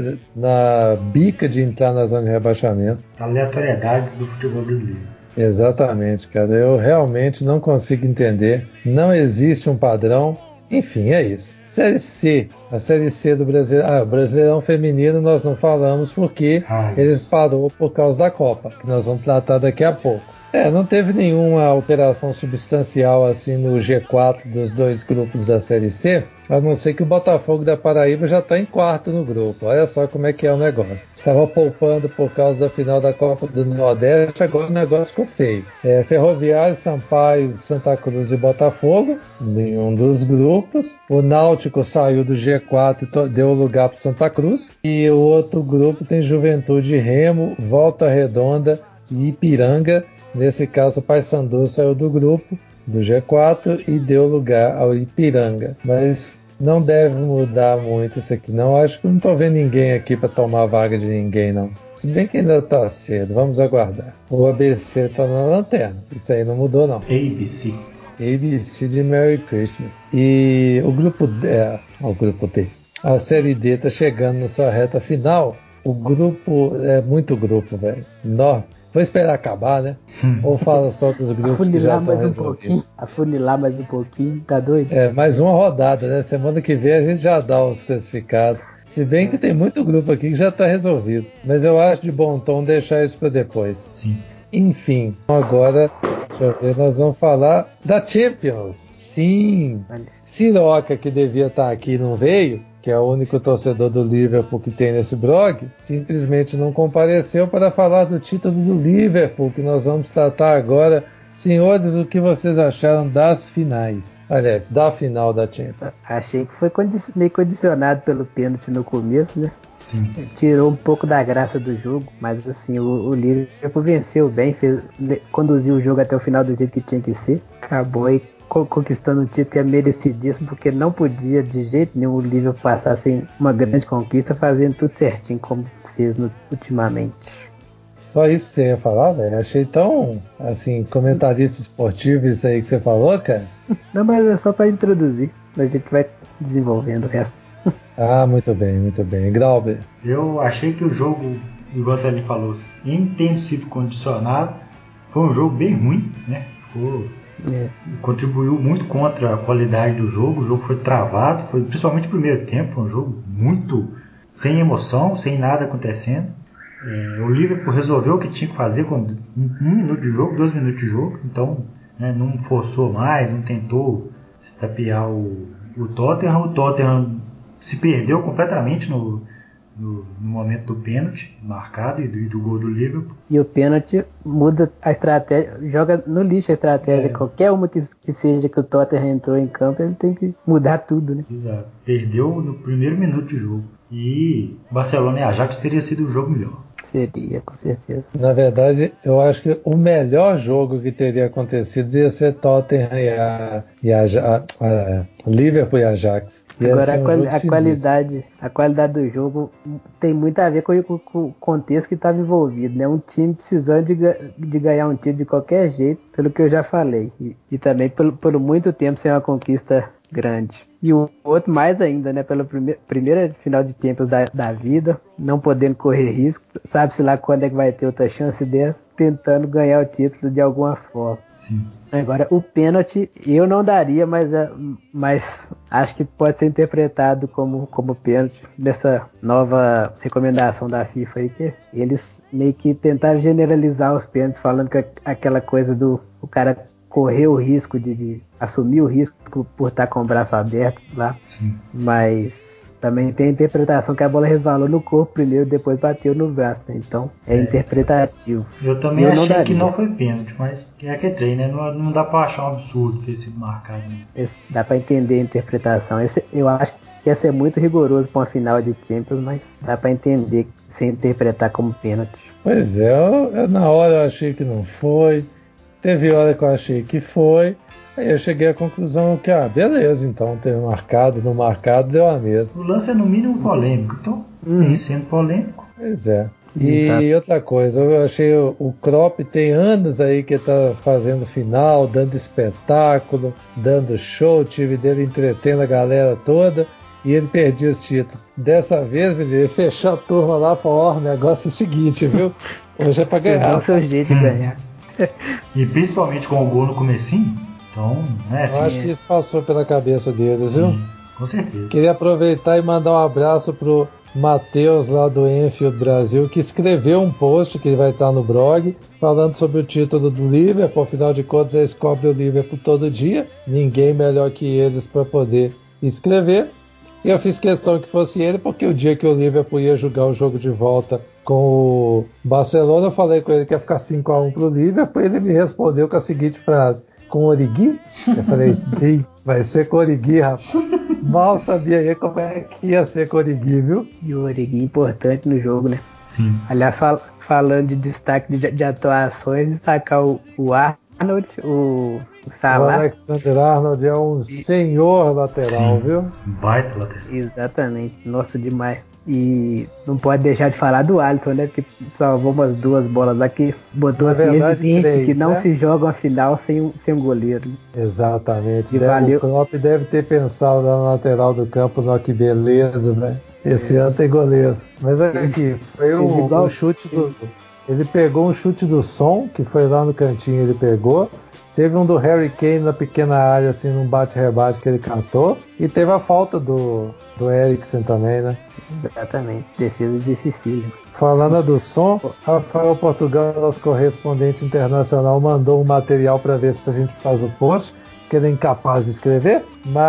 na bica de entrar na zona de rebaixamento. Aleatoriedades do futebol brasileiro. Exatamente, cara. Eu realmente não consigo entender. Não existe um padrão. Enfim, é isso. Série C, a Série C do Brasileirão. O Brasileirão Feminino nós não falamos porque ele parou por causa da Copa, que nós vamos tratar daqui a pouco. Não teve nenhuma alteração substancial assim no G4 dos dois grupos da Série C, a não ser que o Botafogo da Paraíba já está em quarto no grupo. Olha só como é que é o negócio. Estava poupando por causa da final da Copa do Nordeste, agora o negócio ficou feio. Ferroviário, Sampaio, Santa Cruz e Botafogo, nenhum dos grupos. O Náutico saiu do G4 e deu lugar para Santa Cruz. E o outro grupo tem Juventude, Remo, Volta Redonda e Ipiranga. Nesse caso, o Paysandu saiu do grupo, do G4, e deu lugar ao Ipiranga. Mas não deve mudar muito isso aqui, não. Acho que não estou vendo ninguém aqui para tomar a vaga de ninguém, não. Se bem que ainda está cedo, vamos aguardar. O ABC está na lanterna, isso aí não mudou, não. ABC. ABC de Merry Christmas. E o grupo D. A Série D está chegando na sua reta final. O grupo é muito grupo, velho. Vou esperar acabar, né? Ou fala só dos grupos que já estão resolvidos. Afunilar mais um pouquinho, tá doido? Mais uma rodada, né? Semana que vem a gente já dá os classificados. Se bem que tem muito grupo aqui que já está resolvido. Mas eu acho de bom tom deixar isso para depois. Sim. Enfim, agora, deixa eu ver, nós vamos falar da Champions. Sim, Siroca, que devia estar aqui, não veio, que é o único torcedor do Liverpool que tem nesse blog, simplesmente não compareceu para falar do título do Liverpool, que nós vamos tratar agora. Senhores, o que vocês acharam das finais? Aliás, da final da Champions. Achei que foi meio condicionado pelo pênalti no começo, né? Sim. Tirou um pouco da graça do jogo, mas assim, o Liverpool venceu bem, conduziu o jogo até o final do jeito que tinha que ser. Acabou aí conquistando um título que é merecidíssimo, porque não podia de jeito nenhum o Liverpool passar sem uma grande conquista, fazendo tudo certinho como fez ultimamente. Só isso que você ia falar, velho? Achei tão, assim, comentarista esportivo isso aí que você falou, cara. Não, mas é só para introduzir, a gente vai desenvolvendo o resto. Muito bem, muito bem. Grauber. Eu achei que o jogo, igual você falou, em ter sido condicionado, foi um jogo bem ruim, né? Contribuiu muito contra a qualidade do jogo. O jogo foi travado, foi principalmente o primeiro tempo, foi um jogo muito sem emoção, sem nada acontecendo. O Liverpool resolveu o que tinha que fazer com 1 minuto de jogo, 2 minutos de jogo, então não forçou mais, não tentou estapear o Tottenham. O Tottenham se perdeu completamente no momento do pênalti marcado e do gol do Liverpool. E o pênalti muda a estratégia, joga no lixo a estratégia. Qualquer uma que seja que o Tottenham entrou em campo, ele tem que mudar tudo, né? Exato. Perdeu no primeiro minuto de jogo. E Barcelona e Ajax teria sido um jogo melhor. Seria, com certeza. Na verdade, eu acho que o melhor jogo que teria acontecido ia ser Tottenham Liverpool e Ajax. Agora a qualidade do jogo tem muito a ver com o contexto que estava envolvido, né? Um time precisando de ganhar um título de qualquer jeito, pelo que eu já falei, e também por muito tempo sem uma conquista grande. E o outro mais ainda, né? Pela primeira final de Champions da vida, não podendo correr risco, sabe-se lá quando é que vai ter outra chance dessa, tentando ganhar o título de alguma forma. Sim. Agora, o pênalti eu não daria, mas acho que pode ser interpretado como pênalti nessa nova recomendação da FIFA aí, que eles meio que tentaram generalizar os pênaltis, falando que aquela coisa do o cara correr o risco de assumir o risco por estar com o braço aberto lá. Sim. Mas também tem a interpretação que a bola resvalou no corpo primeiro, depois bateu no braço, né? Então é interpretativo. Eu também achei que não foi pênalti, mas é que é treino, né? Não dá pra achar um absurdo ter sido marcado. Né? Dá pra entender a interpretação. Eu acho que ia ser muito rigoroso pra uma final de Champions, mas dá pra entender sem interpretar como pênalti. Pois é, na hora eu achei que não foi, teve hora que eu achei que foi, aí eu cheguei à conclusão que, beleza, então ter marcado, não marcado, deu a mesma. O lance é no mínimo polêmico, então, sendo polêmico. Pois é. E outra coisa, eu achei o Klopp tem anos aí que tá fazendo final, dando espetáculo, dando show, o time dele entretendo a galera toda, e ele perdia os títulos. Dessa vez, ele fechou a turma lá e falou, o negócio é o seguinte, viu? Hoje é pra ganhar. É o seu jeito de ganhar. E principalmente com o gol no comecinho, então, né? Eu acho que isso passou pela cabeça deles, viu? Sim, com certeza. Queria aproveitar e mandar um abraço pro Matheus lá do Enfield Brasil, que escreveu um post que vai estar no blog, falando sobre o título do Liverpool. Afinal de contas, eles cobrem o Liverpool todo dia. Ninguém melhor que eles para poder escrever. E eu fiz questão que fosse ele, porque o dia que o Liverpool ia jogar o jogo de volta com o Barcelona, eu falei com ele que ia ficar 5-1 pro Liverpool, e ele me respondeu com a seguinte frase: com o Origi? Eu falei, sim, vai ser com o Origi, rapaz. Mal sabia aí como é que ia ser com o Origi, viu? E o Origi importante no jogo, né? Sim. Aliás, falando de destaque de atuações, destacar o Arnold, o Salah. O Alexander Arnold é um senhor lateral, Sim, viu? baita lateral. Exatamente, nossa, demais. E não pode deixar de falar do Alisson, né? Que salvou umas 2 bolas lá que botou assim, evidente 3, que não se joga uma final sem um goleiro. Exatamente. Valeu. O Klopp deve ter pensado lá na lateral do campo, ó, que beleza, velho. Esse ano tem goleiro. Mas aqui, foi o chute do... Ele pegou um chute do Son, que foi lá no cantinho, ele pegou. Teve um do Harry Kane na pequena área, assim, num bate-rebate que ele catou. E teve a falta do Eriksen também, né? Exatamente, defesa dificílima. Falando do Som, Rafael Portugal, nosso correspondente internacional, mandou um material para ver se a gente faz o post, que ele é incapaz de escrever,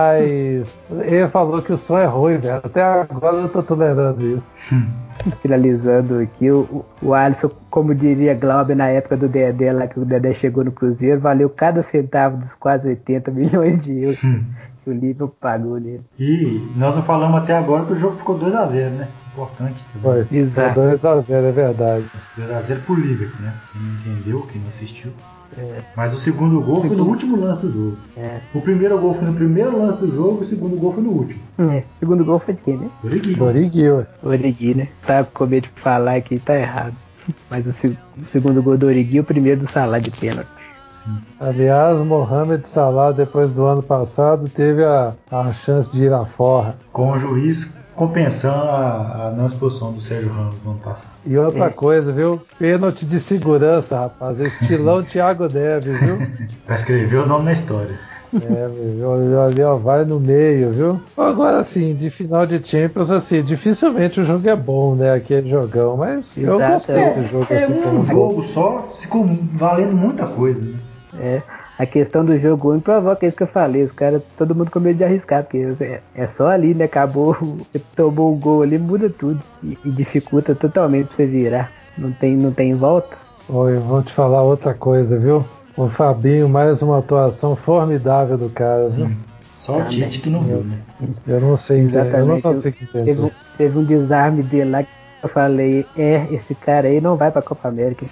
mas ele falou que o som é ruim, velho. Até agora eu tô tolerando isso. Finalizando aqui, o Alisson, como diria Glauber na época do Dedé, lá que o Dedé chegou no Cruzeiro, valeu cada centavo dos quase 80 milhões de euros que o Liverpool pagou nele. E nós não falamos até agora que o jogo ficou 2-0, né? Importante. Foi 2-0, é verdade. 2-0 pro Liverpool, né? Quem não entendeu, quem não assistiu. Mas o segundo gol foi no último lance do jogo. O primeiro gol foi no primeiro lance do jogo, o segundo gol foi no último. O segundo gol foi de quem, né? Origi, né? Tá com medo de falar aqui, tá errado. Mas o segundo gol do Origi e o primeiro do Salah de pênalti. Sim. Aliás, Mohamed Salah, depois do ano passado, teve a chance de ir à forra. Com o juiz compensando a não expulsão do Sérgio Ramos no ano passado. E outra coisa, viu? Pênalti de segurança, rapaz. Estilão Thiago Neves, viu? Pra escrever o nome na história. Ali, ó, vai no meio, viu? Agora, assim, de final de Champions, assim, dificilmente o jogo é bom, né? Aquele jogão, mas eu gostei do jogo. Um jogo só, ficou valendo muita coisa, né? A questão do jogo ruim provoca isso que eu falei. Os caras, todo mundo com medo de arriscar, porque é só ali, né? Acabou, você tomou um gol ali, muda tudo. E dificulta totalmente pra você virar. Não tem volta. Oi, vou te falar outra coisa, viu? O Fabinho, mais uma atuação formidável do cara, viu? Só o Tite que não viu, né? Eu não sei entender. Eu não consigo entender. Teve um desarme dele lá que eu falei, esse cara aí não vai pra Copa América.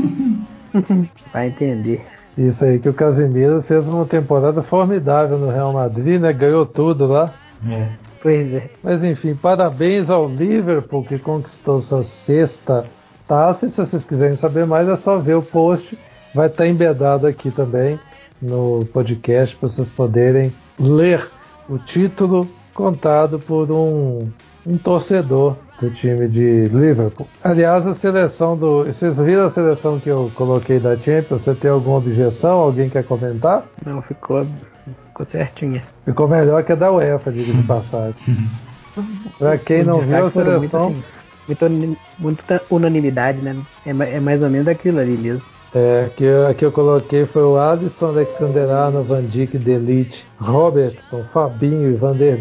Vai entender. Isso aí, que o Casemiro fez uma temporada formidável no Real Madrid, né? Ganhou tudo lá. Pois é. Mas enfim, parabéns ao Liverpool, que conquistou sua 6ª taça. E se vocês quiserem saber mais, é só ver o post. Vai estar embedado aqui também no podcast para vocês poderem ler o título contado por um torcedor do time de Liverpool. Aliás, a seleção vocês viram a seleção que eu coloquei da Champions? Você tem alguma objeção? Alguém quer comentar? Não, ficou certinha. Ficou melhor que a da UEFA, diga de passagem. Para quem não viu a seleção... Muita unanimidade, né? É mais ou menos aquilo ali mesmo. Que eu coloquei foi o Alisson, Alexander Arnold, Van Dijk, De Ligt, Robertson, Fabinho e Van der Beek.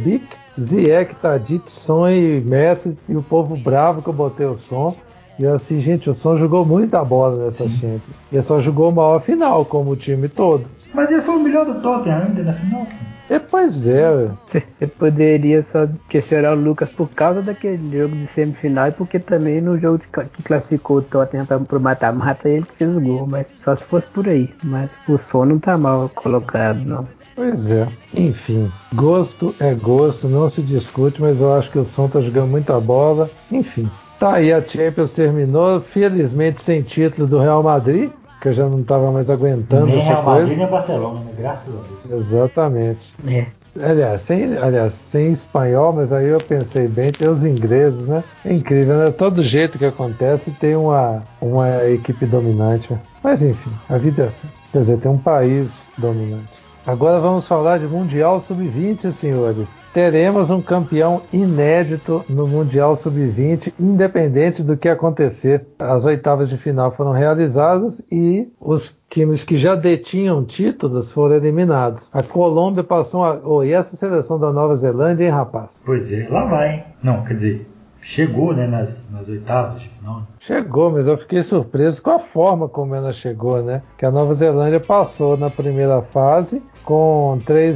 Ziyech, Tadic, Son e Messi, e o povo bravo que eu botei o Son. E eu assim, gente, o Son jogou muita bola nessa Champions. Ele só jogou mal a final, como o time todo. Mas ele foi o melhor do Tottenham ainda na final. Pois é. Você poderia só questionar o Lucas por causa daquele jogo de semifinal e porque também no jogo que classificou o Tottenham pro mata-mata ele que fez o gol, mas só se fosse por aí. Mas o Son não tá mal colocado, não. Pois é. Enfim, gosto é gosto, não se discute, mas eu acho que o Son tá jogando muita bola. Enfim, tá aí, a Champions terminou, felizmente sem título do Real Madrid, que eu já não tava mais aguentando Nem essa Real coisa. Madrid nem Barcelona, né? Graças a Deus. Exatamente. Aliás, sem espanhol, mas aí eu pensei bem, tem os ingleses, né? É incrível, né? Todo jeito que acontece tem uma equipe dominante. Mas enfim, a vida é assim. Quer dizer, tem um país dominante. Agora vamos falar de Mundial Sub-20, senhores. Teremos um campeão inédito no Mundial Sub-20, independente do que acontecer. As oitavas de final foram realizadas e os times que já detinham títulos foram eliminados. A Colômbia passou e essa seleção da Nova Zelândia, hein, rapaz? Pois é, lá vai, hein? Não, quer dizer, chegou, né, nas oitavas de final. Chegou, mas eu fiquei surpreso com a forma como ela chegou, né? Que a Nova Zelândia passou na primeira fase com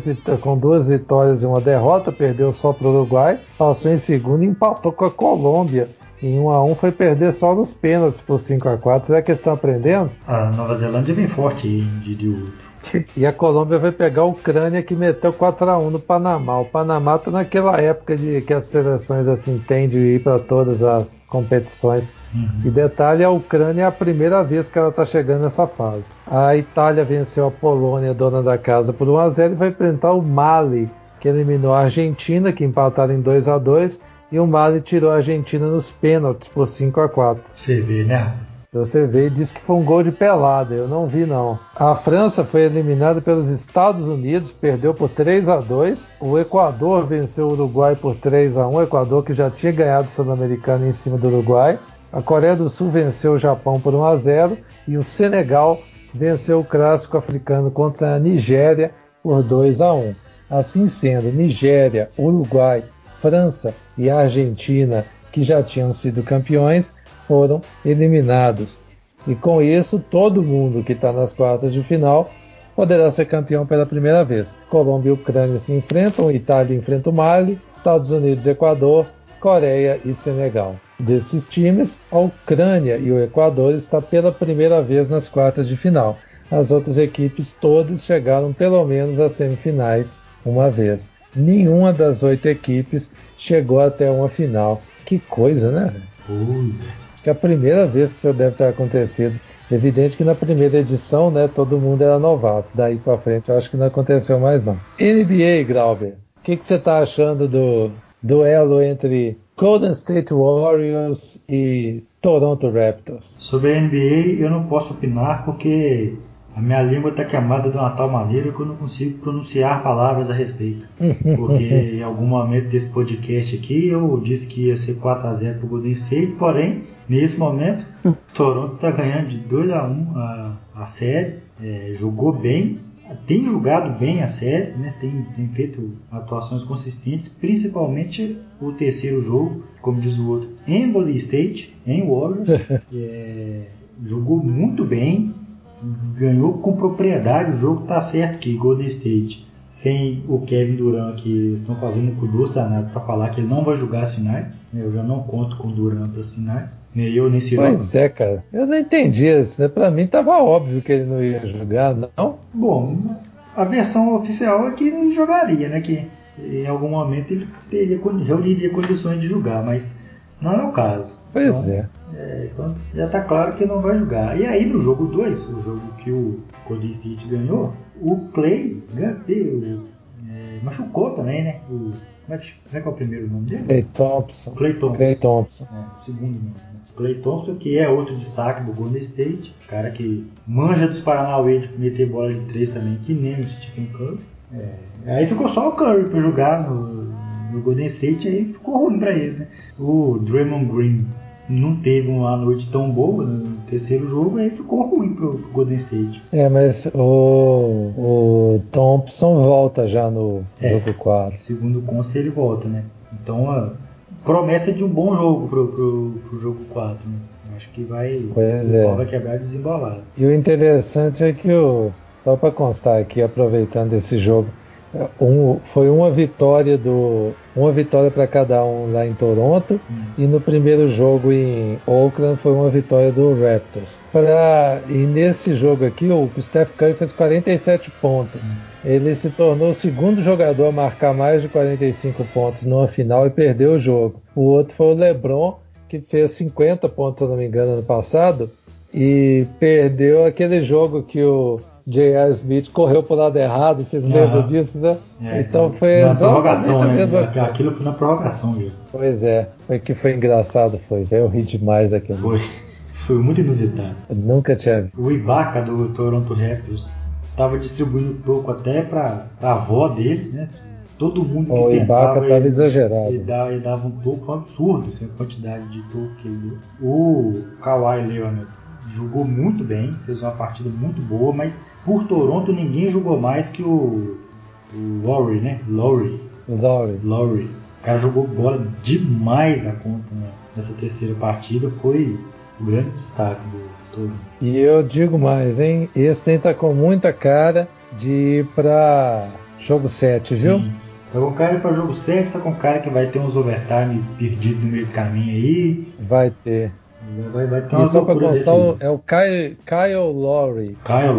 2 vitórias e uma derrota, perdeu só para o Uruguai, passou em segundo e empatou com a Colômbia. Em 1-1 foi perder só nos pênaltis por 5-4. Será que eles estão aprendendo? A Nova Zelândia vem forte aí, diria o outro. E a Colômbia vai pegar a Ucrânia, que meteu 4-1 no Panamá. O Panamá está naquela época de que as seleções assim tendem a ir para todas as competições. E detalhe, a Ucrânia é a primeira vez que ela está chegando nessa fase. A Itália venceu a Polônia, dona da casa, por 1-0 e vai enfrentar o Mali, que eliminou a Argentina, que empataram em 2-2, e o Mali tirou a Argentina nos pênaltis por 5-4. Você vê, né, rapaz? Você vê e diz que foi um gol de pelada, eu não vi não. A França foi eliminada pelos Estados Unidos, perdeu por 3-2. O Equador venceu o Uruguai por 3-1, o Equador que já tinha ganhado o Sul-Americano em cima do Uruguai. A Coreia do Sul venceu o Japão por 1-0 e o Senegal venceu o clássico africano contra a Nigéria por 2-1. Assim sendo, Nigéria, Uruguai, França e a Argentina, que já tinham sido campeões, foram eliminados. E com isso, todo mundo que está nas quartas de final poderá ser campeão pela primeira vez. Colômbia e Ucrânia se enfrentam, Itália enfrenta o Mali, Estados Unidos e Equador, Coreia e Senegal. Desses times, a Ucrânia e o Equador estão pela primeira vez nas quartas de final. As outras equipes todas chegaram pelo menos às semifinais uma vez. Nenhuma das 8 equipes chegou até uma final. Que coisa, né? Acho que é a primeira vez que isso deve ter acontecido. Evidente que na primeira edição, né, todo mundo era novato. Daí para frente, eu acho que não aconteceu mais não. NBA, Glauber, o que você está achando do duelo entre Golden State Warriors e Toronto Raptors? Sobre a NBA, eu não posso opinar porque a minha língua está queimada de uma tal maneira que eu não consigo pronunciar palavras a respeito. Porque em algum momento desse podcast aqui eu disse que ia ser 4-0 para o Golden State, porém, nesse momento, Toronto está ganhando de 2-1 a série, jogou bem, tem jogado bem a série, né? tem feito atuações consistentes, principalmente o terceiro jogo, como diz o outro, em Golden State, em Warriors, jogou muito bem, ganhou com propriedade. O jogo. Tá certo que Golden State, sem o Kevin Durant, que estão fazendo um cudoso danado para falar que ele não vai jogar as finais, eu já não conto com o Durant para as finais, nem eu nem Cirola. Pois é, cara, eu não entendi isso, né? Pra mim tava óbvio que ele não ia jogar, não? Bom, a versão oficial é que ele jogaria, né? Que em algum momento ele reuniria condições de jogar, mas não é o caso. Pois então, então já está claro que não vai jogar. E aí no jogo 2, o jogo que o Golden State ganhou, o Clay machucou também, né? Como é que é o primeiro nome dele? Clay Thompson. O segundo nome. Clay Thompson, que é outro destaque do Golden State, cara que manja dos Paranauê de meter bola de 3 também, que nem o Stephen Curry. Aí ficou só o Curry para jogar no Golden State, aí ficou ruim para eles, né? O Draymond Green não teve uma noite tão boa no terceiro jogo, aí ficou ruim pro Golden State. Mas o Thompson volta já no jogo 4. Segundo consta, ele volta, né? Então, a promessa de um bom jogo pro jogo 4, né? Acho que vai quebrar desembolado. E o interessante é que, só para constar aqui, aproveitando esse jogo, foi uma vitória para cada um lá em Toronto. Sim. E no primeiro jogo em Oakland foi uma vitória do Raptors. E nesse jogo aqui o Steph Curry fez 47 pontos. Sim. Ele se tornou o segundo jogador a marcar mais de 45 pontos numa final e perdeu o jogo. O outro foi o LeBron, que fez 50 pontos, se eu não me engano, ano passado, e perdeu aquele jogo que o J.R. Smith correu pro lado errado, vocês lembram disso, né? Então foi na prorrogação, né? Aquilo foi na prorrogação, viu? Pois foi engraçado, eu ri demais aquilo. Foi muito inusitado. Eu nunca tinha visto. O Ibaka do Toronto Raptors estava distribuindo toco até pra avó dele, né? Todo mundo que o tentava, Ibaka estava exagerado. Ele dava um toco absurdo, assim, a quantidade de toco que ele deu. O Kawhi Leonard jogou muito bem, fez uma partida muito boa, mas por Toronto ninguém jogou mais que o Lowry, né? Lowry. O cara jogou bola demais da conta, né? Nessa terceira partida, foi o grande destaque do Toronto. E eu digo mais, hein? Esse tá com muita cara de ir pra jogo 7, viu? Sim. Tá com cara para jogo 7, tá com cara que vai ter uns overtime perdidos no meio do caminho aí. Vai ter. Vai ter uma só para constar, é o Kyle Lowry.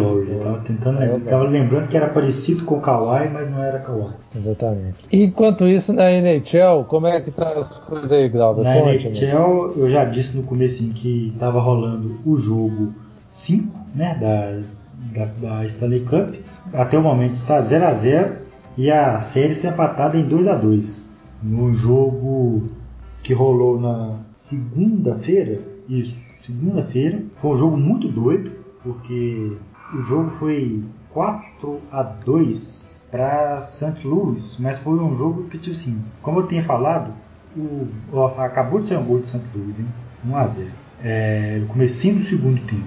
Eu tava lembrando que era parecido com o Kawhi, mas não era Kawhi. Exatamente. Enquanto isso, na NHL, como é que tá as coisas aí, Glauber? Na NHL, eu já disse no comecinho que tava rolando o jogo 5, né, da Stanley Cup. Até o momento está 0-0 e a série está empatada em 2-2. No jogo que rolou na segunda-feira, foi um jogo muito doido, porque o jogo foi 4-2 para St. Louis, mas foi um jogo que, tipo assim, como eu tinha falado, acabou de sair um gol de St. Louis, hein? 1-0. No comecinho do segundo tempo.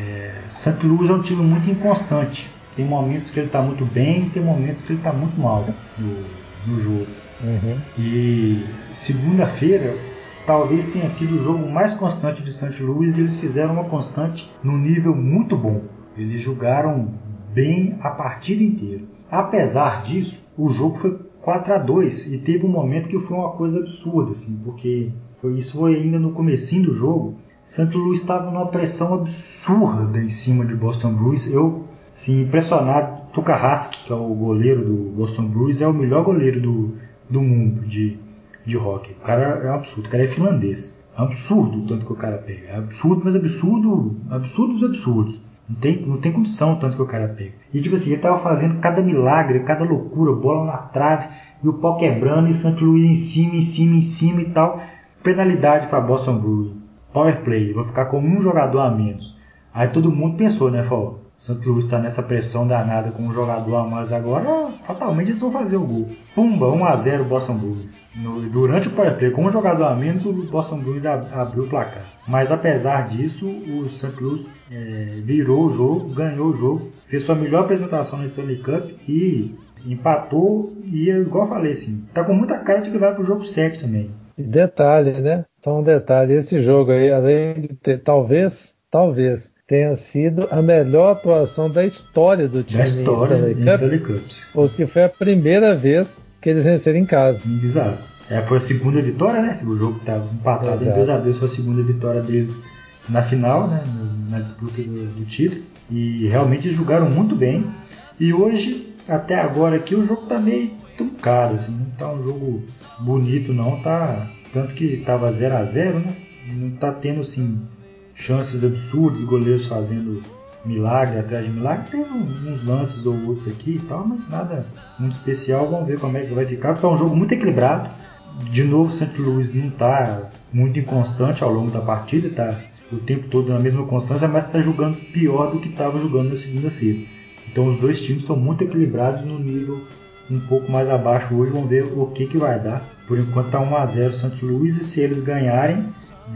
St. Louis é um time muito inconstante. Tem momentos que ele está muito bem, tem momentos que ele está muito mal no jogo. Uhum. E segunda-feira talvez tenha sido o jogo mais constante de St. Louis, e eles fizeram uma constante num nível muito bom. Eles jogaram bem a partida inteira. Apesar disso, o jogo foi 4-2 e teve um momento que foi uma coisa absurda, assim, porque isso foi ainda no comecinho do jogo. St. Louis estava numa pressão absurda em cima de Boston Bruins. Eu, assim, impressionado. Tuukka Rask, que é o goleiro do Boston Bruins, é o melhor goleiro do mundo de hockey. O cara é um absurdo, o cara é finlandês. É um absurdo o tanto que o cara pega. É absurdo, mas absurdos. Não tem condição o tanto que o cara pega. E tipo assim, ele tava fazendo cada milagre, cada loucura, bola na trave, e o pau quebrando, e St. Louis em cima e tal. Penalidade para Boston Bruins. Power play, vou ficar com um jogador a menos. Aí todo mundo pensou, né? Falou, St. Louis está nessa pressão danada com um jogador a mais agora, fatalmente eles vão fazer o gol. Pumba, 1-0 Boston Bruins. Durante o power play, com um jogador a menos, o Boston Bruins abriu o placar. Mas apesar disso, o St. Louis virou o jogo, ganhou o jogo, fez sua melhor apresentação na Stanley Cup e empatou. E igual eu falei, assim, tá com muita cara de que vai pro jogo 7 também. E detalhe, né? Só um detalhe, esse jogo aí, além de ter, talvez, tenha sido a melhor atuação da história do time em Stanley Cup, porque foi a primeira vez que eles venceram em casa. Exato. Foi a segunda vitória, né? O jogo estava empatado em 2-2, foi a segunda vitória deles na final, né? Na disputa do título. E realmente jogaram muito bem. E hoje, até agora aqui, o jogo tá meio truncado, assim, não tá um jogo bonito não, tá, tanto que tava 0-0, né? Não tá tendo assim chances absurdas, goleiros fazendo milagre atrás de milagre. Tem uns lances ou outros aqui e tal, mas nada muito especial. Vamos ver como é que vai ficar, porque é um jogo muito equilibrado. De novo, o St. Louis não tá muito inconstante ao longo da partida, tá o tempo todo na mesma constância, mas tá jogando pior do que estava jogando na segunda-feira. Então os dois times estão muito equilibrados no nível um pouco mais abaixo hoje. Vamos ver o que vai dar. Por enquanto tá 1-0 St. Louis, e se eles ganharem,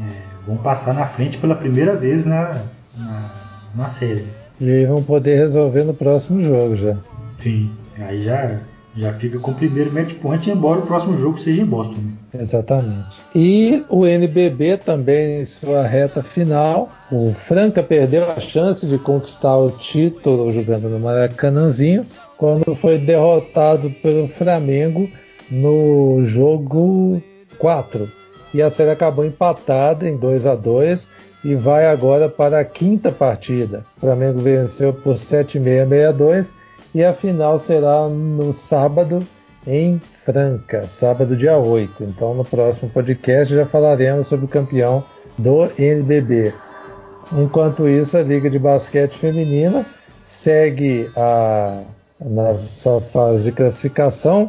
vão passar na frente pela primeira vez na série. E aí vão poder resolver no próximo jogo já. Sim, aí já fica com o primeiro match point, embora o próximo jogo seja em Boston. Exatamente. E o NBB também em sua reta final. O Franca perdeu a chance de conquistar o título jogando no Maracanãzinho, quando foi derrotado pelo Flamengo no jogo 4. E a série acabou empatada em 2-2 e vai agora para a quinta partida. O Flamengo venceu por 7-6, 6-2 e a final será no sábado em Franca, sábado dia 8. Então no próximo podcast já falaremos sobre o campeão do NBB. Enquanto isso, a Liga de Basquete Feminina segue na sua fase de classificação,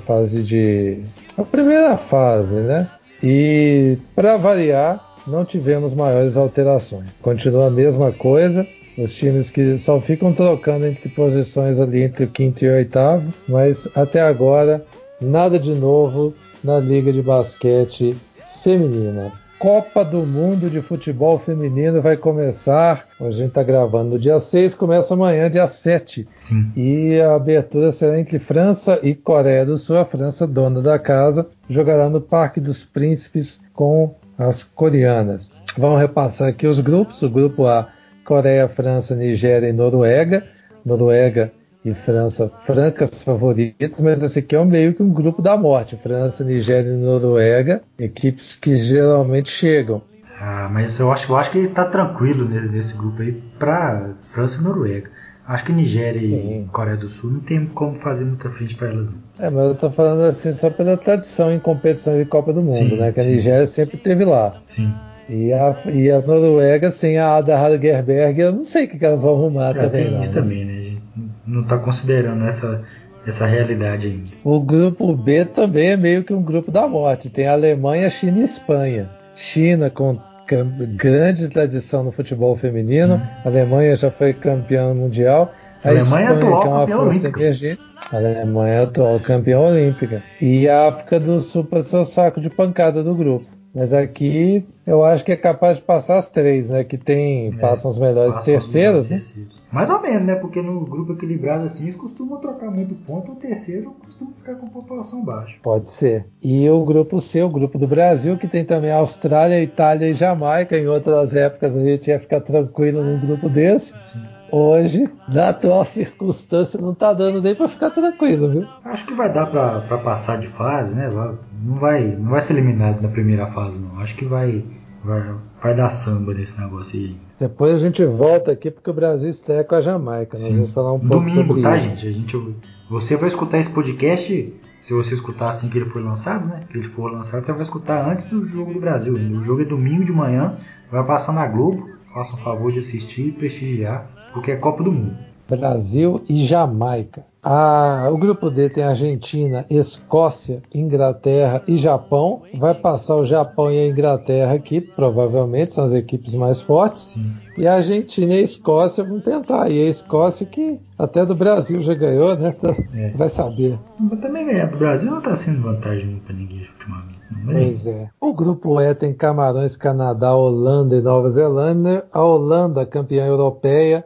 a primeira fase, né? E para variar, não tivemos maiores alterações. Continua a mesma coisa. Os times que só ficam trocando entre posições ali entre o quinto e o oitavo, mas até agora nada de novo na Liga de Basquete Feminina. Copa do Mundo de Futebol Feminino vai começar, hoje a gente está gravando no dia 6, começa amanhã, dia 7. Sim. E a abertura será entre França e Coreia do Sul. A França, dona da casa, jogará no Parque dos Príncipes com as coreanas. Vamos repassar aqui os grupos. O grupo A: Coreia, França, Nigéria e Noruega. Noruega e França, francas favoritas, mas esse aqui é meio que um grupo da morte. França, Nigéria e Noruega, equipes que geralmente chegam. Mas eu acho que tá tranquilo nesse grupo aí para França e Noruega. Acho que Nigéria e Coreia do Sul não tem como fazer muita frente para elas, não. Mas eu tô falando assim só pela tradição em competição de Copa do Mundo, Sim, né? Que a sim. Nigéria sempre esteve lá. Sim. E a Noruega, sem a Ada Hagerberg, eu não sei o que elas vão arrumar também. Tem não, isso né? também, né? A gente não tá considerando essa realidade ainda. O grupo B também é meio que um grupo da morte. Tem Alemanha, China e Espanha. China com grande tradição no futebol feminino. A Alemanha já foi campeã mundial. A Alemanha Espanha, atual que é uma campeã força olímpica. emergente. A Alemanha é atual campeã olímpica. E a África do Sul para ser o saco de pancada do grupo. Mas aqui eu acho que é capaz de passar as três, né? Que passam os melhores terceiros, né? Mais ou menos, né? Porque no grupo equilibrado assim, eles costumam trocar muito ponto, o terceiro costuma ficar com pontuação baixa. Pode ser. E o grupo C, o grupo do Brasil, que tem também Austrália, Itália e Jamaica. Em outras épocas a gente ia ficar tranquilo num grupo desse. Sim. Hoje, na atual circunstância, não tá dando nem para ficar tranquilo, viu? Acho que vai dar para passar de fase, né? Não vai ser eliminado na primeira fase, não. Acho que vai dar samba nesse negócio aí. Depois a gente volta aqui porque o Brasil estreia com a Jamaica. Nós vamos falar um pouco sobre tá, isso. gente? Você vai escutar esse podcast, se você escutar assim que ele for lançado, né? Que ele for lançado, você vai escutar antes do jogo do Brasil. O jogo é domingo de manhã, vai passar na Globo. Faça um favor de assistir e prestigiar, porque é Copa do Mundo. Brasil e Jamaica. O grupo D tem Argentina, Escócia, Inglaterra e Japão. Vai passar o Japão e a Inglaterra aqui, provavelmente são as equipes mais fortes. Sim. E a Argentina e a Escócia vão tentar. E a Escócia, que até do Brasil já ganhou, né? Vai saber. Mas também ganhar do Brasil não está sendo vantagem para ninguém ultimamente. Pois é. O grupo E tem Camarões, Canadá, Holanda e Nova Zelândia. A Holanda, campeã europeia.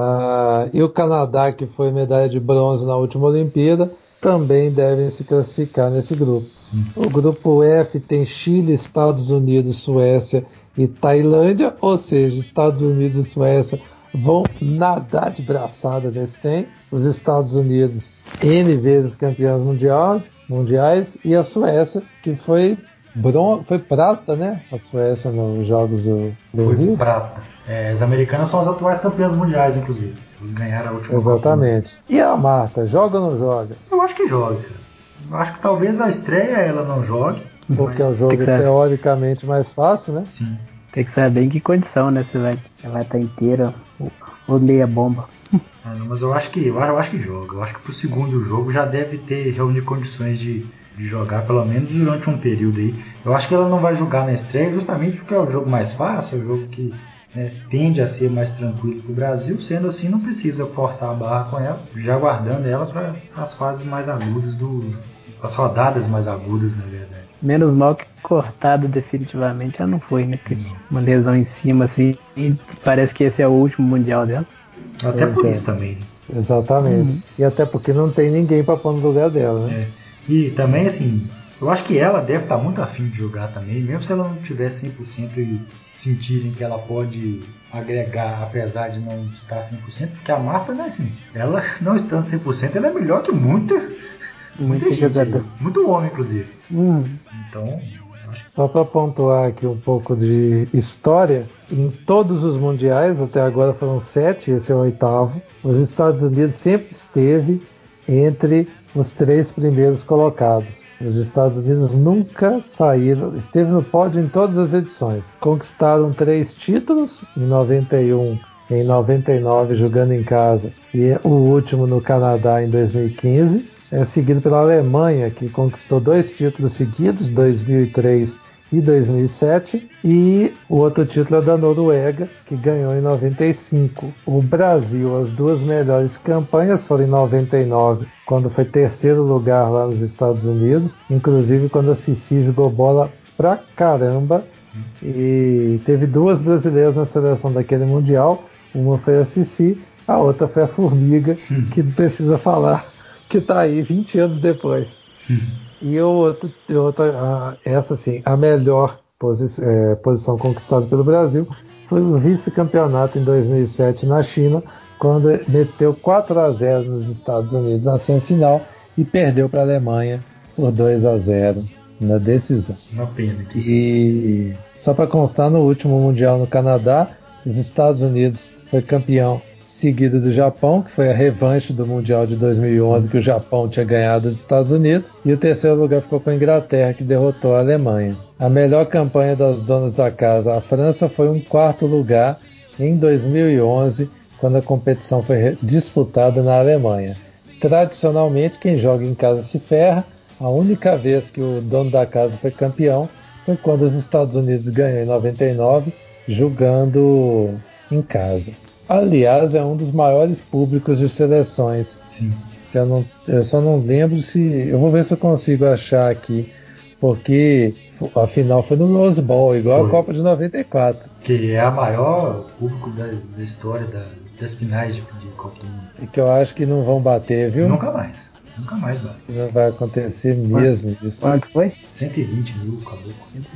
E o Canadá, que foi medalha de bronze na última Olimpíada, também devem se classificar nesse grupo. Sim. O grupo F tem Chile, Estados Unidos, Suécia e Tailândia, ou seja, Estados Unidos e Suécia vão nadar de braçada nesse tempo. Os Estados Unidos, N vezes campeões mundiais, e a Suécia, que foi prata, né? A Suécia nos Jogos do Rio. Foi prata. As americanas são as atuais campeãs mundiais, inclusive. Eles ganharam a última Exatamente. Copa. E a Marta, joga ou não joga? Eu acho que joga, cara. Eu acho que talvez a estreia ela não jogue. Porque é o jogo teoricamente mais fácil, né? Sim. Tem que saber em que condição, né? Se vai estar inteira ou meia bomba. Mas eu acho que joga. Eu acho que pro segundo jogo já deve reunir condições de jogar, pelo menos durante um período aí. Eu acho que ela não vai jogar na estreia justamente porque é o jogo mais fácil, é o jogo que né, tende a ser mais tranquilo para o Brasil. Sendo assim, não precisa forçar a barra com ela, já guardando ela para as fases mais agudas as rodadas mais agudas, na verdade. Menos mal que cortado definitivamente já não foi, né? Uma lesão em cima, assim, e parece que esse é o último mundial dela. Até por isso também. Exatamente. E até porque não tem ninguém para pôr no lugar dela, né? E também, assim, eu acho que ela deve estar muito afim de jogar também, mesmo se ela não tiver 100% e sentirem que ela pode agregar, apesar de não estar 100%, porque a Marta, né, assim, ela não estando 100%, ela é melhor que muita gente, jogador. muito homem, inclusive. Então, só para pontuar aqui um pouco de história, em todos os mundiais, até agora foram 7, esse é o 8º, os Estados Unidos sempre esteve entre os 3 primeiros colocados. Os Estados Unidos nunca saíram, esteve no pódio em todas as edições. Conquistaram 3 títulos, em 91, em 99 jogando em casa, e o último no Canadá em 2015. Seguido pela Alemanha, que conquistou 2 títulos seguidos, 2003 e 2007, e o outro título é da Noruega, que ganhou em 95. O Brasil, as 2 melhores campanhas foram em 99, quando foi 3º lugar lá nos Estados Unidos, inclusive quando a Cici jogou bola pra caramba, e teve 2 brasileiras na seleção daquele Mundial, uma foi a Cici, a outra foi a Formiga, que não precisa falar, que tá aí 20 anos depois. E essa assim, a melhor posição conquistada pelo Brasil foi o vice-campeonato em 2007 na China, quando meteu 4-0 nos Estados Unidos na semifinal e perdeu para a Alemanha por 2-0 na decisão. Uma pena. E só para constar, no último Mundial no Canadá, os Estados Unidos foi campeão, seguido do Japão, que foi a revanche do Mundial de 2011, que o Japão tinha ganhado dos Estados Unidos, e o 3º lugar ficou com a Inglaterra, que derrotou a Alemanha. A melhor campanha das donas da casa, a França, foi um 4º lugar em 2011, quando a competição foi disputada na Alemanha. Tradicionalmente, quem joga em casa se ferra. A única vez que o dono da casa foi campeão foi quando os Estados Unidos ganhou em 99, jogando em casa. Aliás, é um dos maiores públicos de seleções. Sim. Eu só não lembro se... Eu vou ver se eu consigo achar aqui, porque a final foi no Rose Bowl, igual a Copa de 94. Que é a maior público da história das finais de Copa do Mundo. E que eu acho que não vão bater, viu? Nunca mais bate. Não vai acontecer mesmo isso. Quanto foi? 120 mil, acabou.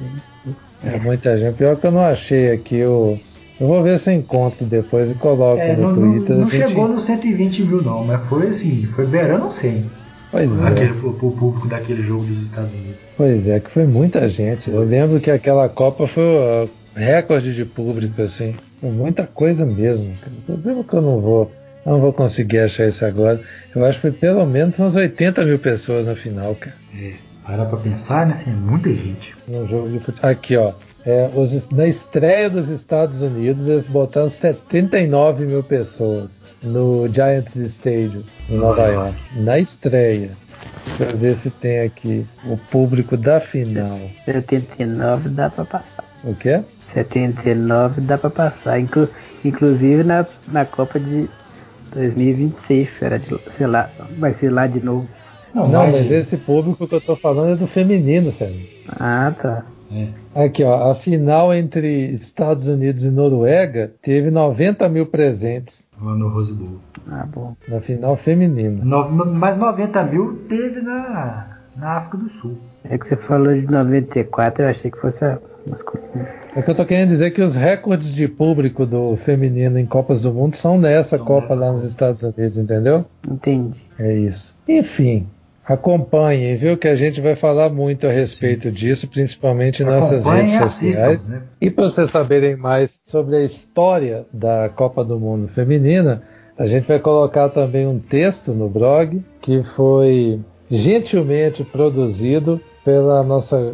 É muita gente. Pior que eu não achei aqui Eu vou ver se eu encontro depois e coloco no Twitter. Não chegou nos 120 mil não, mas foi assim, foi beirando 100. Pois o público daquele jogo dos Estados Unidos. Pois é, que foi muita gente. Eu lembro que aquela Copa foi o recorde de público, assim. Foi muita coisa mesmo. Eu lembro que eu não vou conseguir achar isso agora. Eu acho que foi pelo menos umas 80 mil pessoas na final, cara. Para pra pensar, né? Assim, é muita gente. No jogo de futebol. Aqui, ó. Na estreia dos Estados Unidos, eles botaram 79 mil pessoas no Giants Stadium, em Nova York. Na estreia. Deixa eu ver se tem aqui o público da final. 79 dá pra passar. O quê? 79 dá pra passar. Inclusive na Copa de 2026, sei lá, vai ser lá de novo. Não, mas esse público que eu tô falando é do feminino, Sérgio. Ah, tá. Aqui, ó, a final entre Estados Unidos e Noruega teve 90 mil presentes. Lá no Rose Bowl. Ah, bom. Na final feminina. Mas 90 mil teve na África do Sul. É que você falou de 94, eu achei que fosse a masculina. É que eu tô querendo dizer que os recordes de público do feminino em Copas do Mundo são nessa Copa lá nos Estados Unidos, entendeu? Entendi. É isso. Enfim, acompanhem, viu? Que a gente vai falar muito a respeito disso, principalmente nas nossas redes sociais. Né? E para vocês saberem mais sobre a história da Copa do Mundo feminina, a gente vai colocar também um texto no blog que foi gentilmente produzido pela nossa...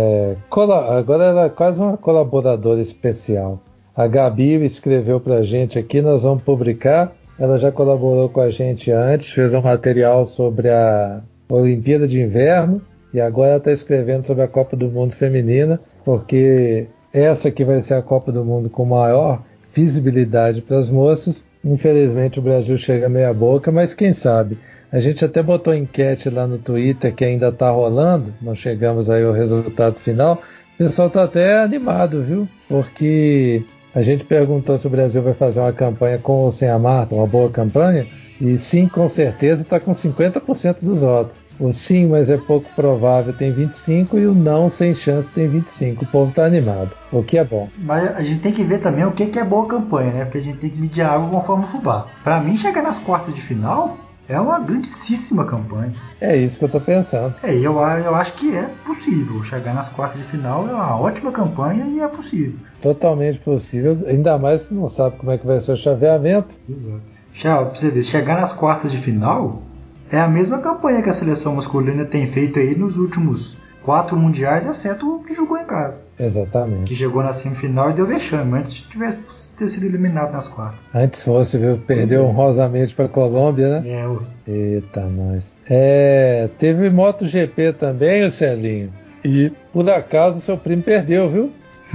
agora ela é quase uma colaboradora especial. A Gabi escreveu para a gente aqui, nós vamos publicar. Ela já colaborou com a gente antes, fez um material sobre a Olimpíada de Inverno e agora ela está escrevendo sobre a Copa do Mundo Feminina, porque essa que vai ser a Copa do Mundo com maior visibilidade para as moças. Infelizmente o Brasil chega meia boca, mas quem sabe? A gente até botou enquete lá no Twitter que ainda está rolando, não chegamos aí ao resultado final. O pessoal está até animado, viu? Porque a gente perguntou se o Brasil vai fazer uma campanha com ou sem a Marta, uma boa campanha, e sim, com certeza, está com 50% dos votos. O sim, mas é pouco provável, tem 25%, e o não, sem chance, tem 25%. O povo está animado, o que é bom. Mas a gente tem que ver também o que é boa campanha, né? Porque a gente tem que medir água conforme o fubá. Para mim, chegar nas quartas de final é uma grandíssima campanha. É isso que eu estou pensando. Eu acho que é possível. Chegar nas quartas de final é uma ótima campanha e é possível. Totalmente possível, ainda mais se não sabe como é que vai ser o chaveamento. Exato. Pra você ver, chegar nas quartas de final é a mesma campanha que a seleção masculina tem feito aí nos últimos 4 mundiais, exceto o que jogou em casa. Exatamente. Que chegou na semifinal e deu vexame, antes de ter sido eliminado nas quartas. Antes fosse, viu? Perdeu honrosamente para a Colômbia, né? Eita, nós. Teve MotoGP também, o Celinho. E, por acaso, seu primo perdeu, viu?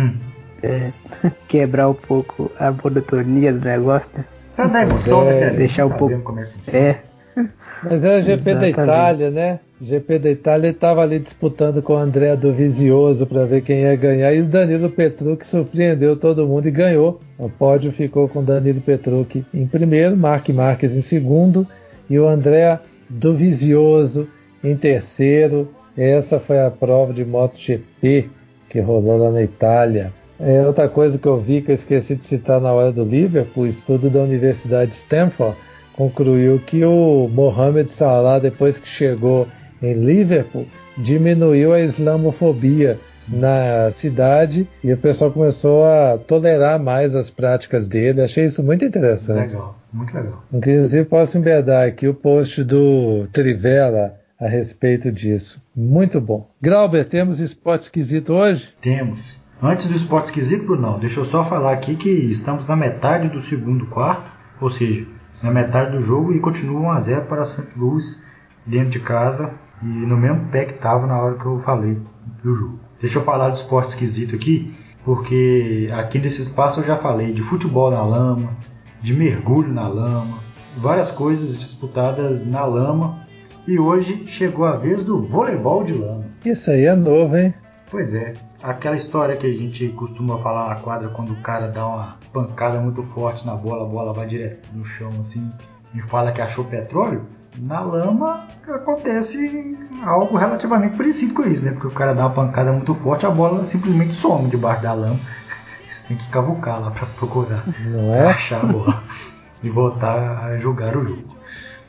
Quebrar um pouco a monotonia do negócio, né? Pra dar emoção, né, Celinho? Deixar um pouco. Como é que funciona. Mas é o GP da Itália, né? GP da Itália, ele estava ali disputando com o André Dovizioso para ver quem ia ganhar, e o Danilo Petrucci surpreendeu todo mundo e ganhou. O pódio ficou com Danilo Petrucci em primeiro, Marc Marquez em segundo e o André Dovizioso em terceiro. Essa foi a prova de MotoGP que rolou lá na Itália. Outra coisa que eu vi, que eu esqueci de citar na hora do Liverpool, o estudo da Universidade de Stanford concluiu que o Mohamed Salah, depois que chegou em Liverpool, diminuiu a islamofobia na cidade e o pessoal começou a tolerar mais as práticas dele. Achei isso muito interessante. Legal, muito legal. Inclusive, posso embedar aqui o post do Trivela a respeito disso. Muito bom. Glauber, temos esporte esquisito hoje? Temos. Antes do esporte esquisito, Brunão, deixa eu só falar aqui que estamos na metade do segundo quarto, ou seja, na metade do jogo, e continua 1-0 para St. Louis dentro de casa e no mesmo pé que estava na hora que eu falei do jogo. Deixa eu falar do esporte esquisito aqui, porque aqui nesse espaço eu já falei de futebol na lama, de mergulho na lama, várias coisas disputadas na lama, e hoje chegou a vez do voleibol de lama. Isso aí é novo, hein? Pois é, aquela história que a gente costuma falar na quadra quando o cara dá uma pancada muito forte na bola, a bola vai direto no chão assim e fala que achou petróleo. Na lama acontece algo relativamente parecido com isso, né? Porque o cara dá uma pancada muito forte, a bola simplesmente some debaixo da lama. Você tem que cavucar lá para procurar achar a bola e voltar a jogar o jogo.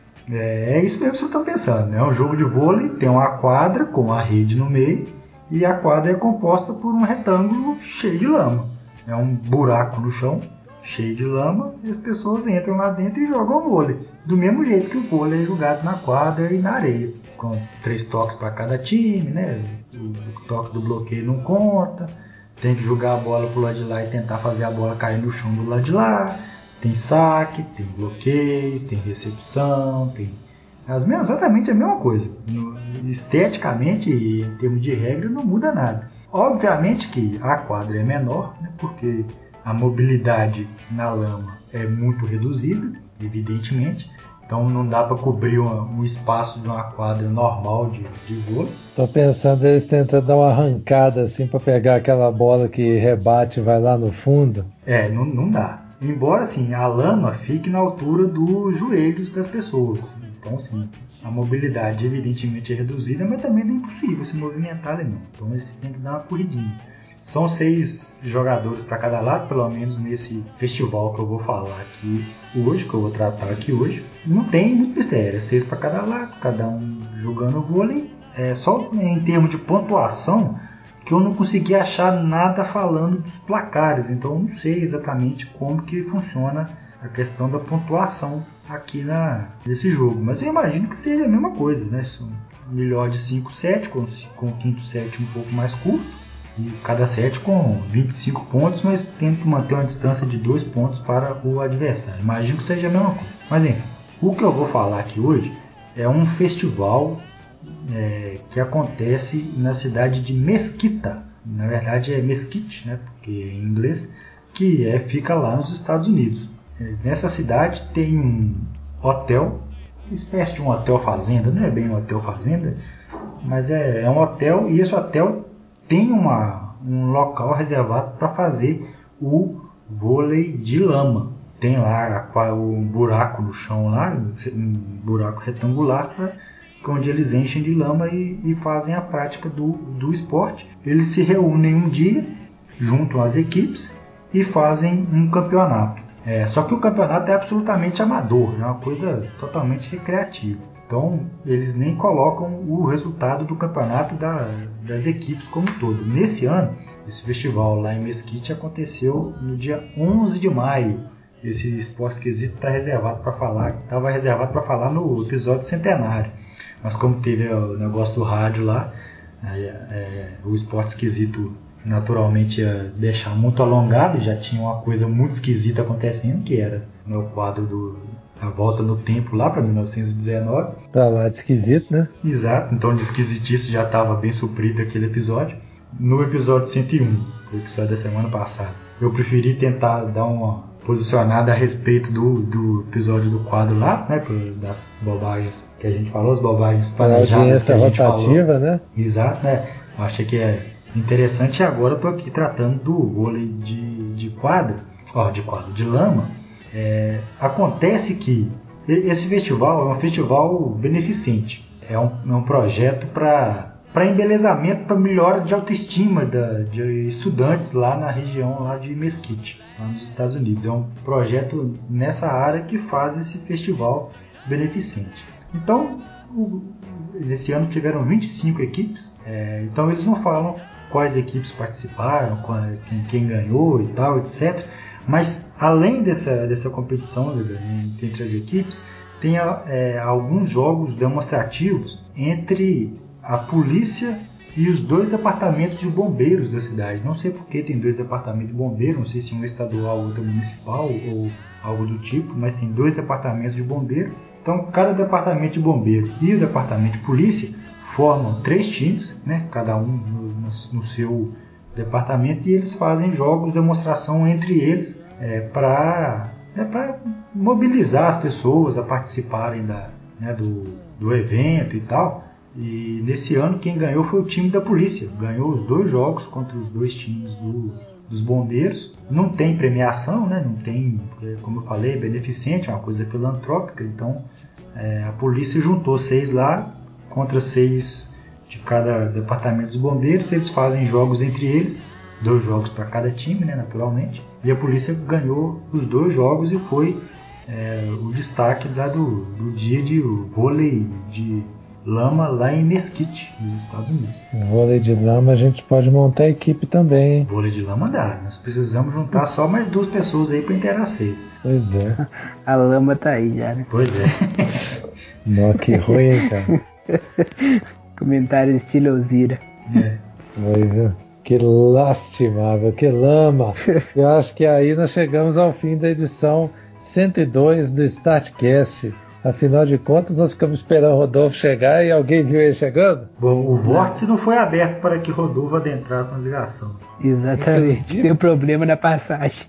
É isso mesmo que vocês estão pensando, né? É um jogo de vôlei, tem uma quadra com a rede no meio, e a quadra é composta por um retângulo cheio de lama. É um buraco no chão, cheio de lama, e as pessoas entram lá dentro e jogam vôlei. Do mesmo jeito que o vôlei é jogado na quadra e na areia. Com 3 toques para cada time, né? O toque do bloqueio não conta. Tem que jogar a bola pro lado de lá e tentar fazer a bola cair no chão do lado de lá. Tem saque, tem bloqueio, tem recepção, tem... exatamente a mesma coisa. Esteticamente e em termos de regra não muda nada. Obviamente que a quadra é menor, né, porque a mobilidade na lama é muito reduzida, evidentemente. Então não dá para cobrir um espaço de uma quadra normal de vôlei. Tô pensando eles tentando dar uma arrancada assim para pegar aquela bola que rebate e vai lá no fundo. Não dá. Embora assim, a lama fique na altura dos joelhos das pessoas. Então, sim, a mobilidade evidentemente é reduzida, mas também não é impossível se movimentar ali não. Então, você tem que dar uma corridinha. São 6 jogadores para cada lado, pelo menos nesse festival que eu vou falar aqui hoje, que eu vou tratar aqui hoje. Não tem muito mistério, é 6 para cada lado, cada um jogando vôlei. Só em termos de pontuação que eu não consegui achar nada falando dos placares, então eu não sei exatamente como que funciona a questão da pontuação aqui nesse jogo, mas eu imagino que seja a mesma coisa, né? São melhor de 5 sets, com o quinto set um pouco mais curto, e cada set com 25 pontos, mas tendo que manter uma distância de 2 pontos para o adversário. Imagino que seja a mesma coisa. Mas enfim, o que eu vou falar aqui hoje é um festival que acontece na cidade de Mesquita. Na verdade é Mesquite, né? Porque é em inglês, que fica lá nos Estados Unidos. Nessa cidade tem um hotel, uma espécie de um hotel fazenda, não é bem um hotel fazenda, mas é um hotel, e esse hotel tem um local reservado para fazer o vôlei de lama. Tem lá um buraco no chão, lá, um buraco retangular, onde eles enchem de lama e fazem a prática do esporte. Eles se reúnem um dia, juntam as equipes e fazem um campeonato. Só que o campeonato é absolutamente amador, é uma coisa totalmente recreativa. Então, eles nem colocam o resultado do campeonato das equipes como um todo. Nesse ano, esse festival lá em Mesquite aconteceu no dia 11 de maio. Esse Esporte Esquisito estava reservado para falar no episódio centenário. Mas como teve o negócio do rádio lá, o Esporte Esquisito naturalmente ia deixar muito alongado, e já tinha uma coisa muito esquisita acontecendo, que era o quadro da volta no tempo lá para 1919. Pra lá de esquisito, né? Exato, então de esquisitice já estava bem suprido aquele episódio. No episódio 101, o episódio da semana passada, eu preferi tentar dar uma posicionada a respeito do episódio do quadro lá, né, das bobagens que a gente falou, as bobagens planejadas que a gente rotativa, falou. Né? Exato, né? Eu achei que é interessante, e agora eu estou aqui tratando do vôlei de lama. Acontece que esse festival é um festival beneficente, é um projeto para embelezamento, para melhora de autoestima de estudantes lá na região lá de Mesquite, lá nos Estados Unidos. É um projeto nessa área que faz esse festival beneficente. Então, nesse ano tiveram 25 equipes, então eles não falam quais equipes participaram, quem ganhou e tal, etc. Mas além dessa competição entre as equipes, tem alguns jogos demonstrativos entre a polícia e os 2 departamentos de bombeiros da cidade. Não sei por que tem 2 departamentos de bombeiros, não sei se um é estadual, outro é municipal ou algo do tipo, mas tem 2 departamentos de bombeiro. Então, cada departamento de bombeiro e o departamento de polícia formam 3 times, né, cada um no seu departamento, e eles fazem jogos de demonstração entre eles para mobilizar as pessoas a participarem do evento e tal. E nesse ano quem ganhou foi o time da polícia, ganhou os 2 jogos contra os 2 times dos bombeiros. Não tem premiação, né? Não tem, como eu falei, é beneficente, é uma coisa filantrópica. Então a polícia juntou 6 lá contra 6 de cada departamento dos bombeiros. Eles fazem jogos entre eles, 2 jogos para cada time, né, naturalmente. E a polícia ganhou os 2 jogos e foi o destaque do dia de vôlei de lama lá em Mesquite, nos Estados Unidos. Vôlei de lama a gente pode montar a equipe também, hein? Vôlei de lama dá, nós precisamos juntar só mais 2 pessoas aí para inteirar 6. Pois é. A lama tá aí já, né? Pois é. Nó, que ruim, hein, cara. Comentário estilo Elzira. Pois é. Que lastimável, que lama. Eu acho que aí nós chegamos ao fim da edição 102 do StartCast. Afinal de contas, nós ficamos esperando o Rodolfo chegar e alguém viu ele chegando? Bom, o vórtice não foi aberto para que Rodolfo adentrasse na ligação. Exatamente, Inclusive, tem um problema na passagem.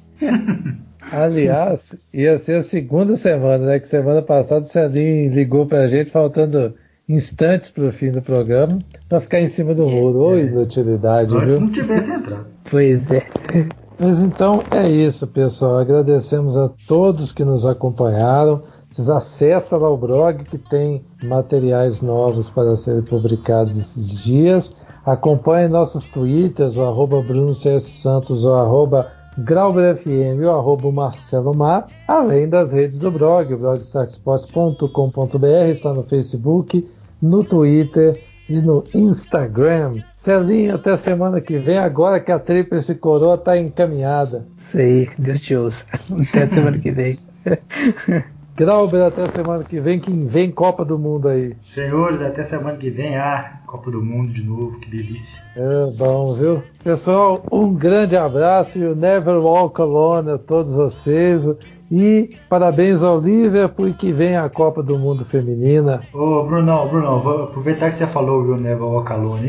Aliás, ia ser a segunda semana, né? Que semana passada o Celinho ligou pra gente faltando instantes pro fim do programa pra ficar em cima do muro. Ô, inutilidade, Antes viu? não tivesse entrado. Pois é. Mas então é isso, pessoal. Agradecemos a todos que nos acompanharam. Vocês acessam lá o blog, que tem materiais novos para serem publicados nesses dias. Acompanhem nossos twitters, o @BrunoCSSantos, o @GrauberFM e o @MarceloMar, além das redes do blog. O blog startsports.com.br está no Facebook, no Twitter e no Instagram. Celinho, até semana que vem, agora que a Tríplice Coroa está encaminhada. Isso aí, Deus te ouça. Até semana que vem. Grauber, até semana que vem Copa do Mundo aí. Senhores, até semana que vem, Copa do Mundo de novo, que delícia. É bom, viu? Pessoal, um grande abraço e o Never Walk Alone a todos vocês. E parabéns ao Liverpool e que venha a Copa do Mundo Feminina. Ô, Brunão, vou aproveitar que você falou o Never Walk Alone aí.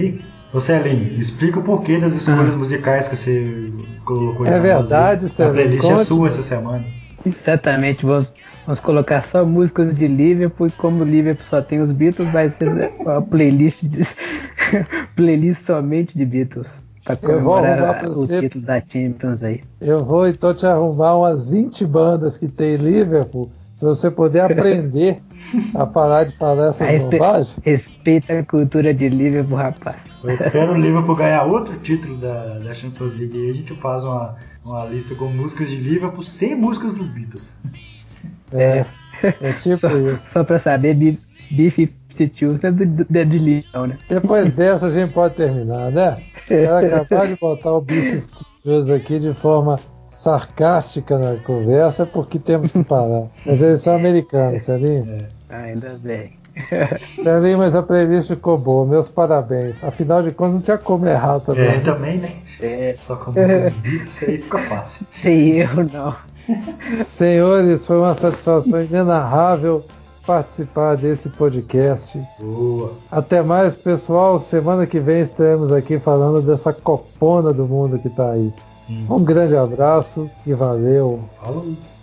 Ô Celinho, explica o porquê das escolhas musicais que você colocou É verdade, A Celinho. playlist é Conte. sua essa semana. Exatamente, vamos colocar só músicas de Liverpool, e como o Liverpool só tem os Beatles, vai ser uma playlist, playlist somente de Beatles, para Eu vou arrumar comemorar pra o você. título da Champions aí. Eu vou então te arrumar umas 20 bandas que tem em Liverpool para você poder aprender a parar de falar essas bobagens. Respeita a cultura de Liverpool, rapaz. Eu espero o Liverpool ganhar outro título da Champions League e a gente faz uma lista com músicas de Liverpool sem músicas dos Beatles. É tipo só, isso. Só pra saber, B-52 não é de Liverpool, né? Depois dessa a gente pode terminar, né? Quero acabar de botar o B-52 aqui de forma sarcástica na conversa porque temos que parar. Mas eles são americanos, Celinho. Ainda bem. Celinho, mas a playlist ficou boa. Meus parabéns. Afinal de contas, não tinha como errar também. Também, né? Só com a música dos Beatles, aí fica fácil. Sem erro, não. Senhores, foi uma satisfação inenarrável participar desse podcast. Boa. Até mais, pessoal. Semana que vem estaremos aqui falando dessa copona do mundo que tá aí. Sim. Um grande abraço e valeu. Falou.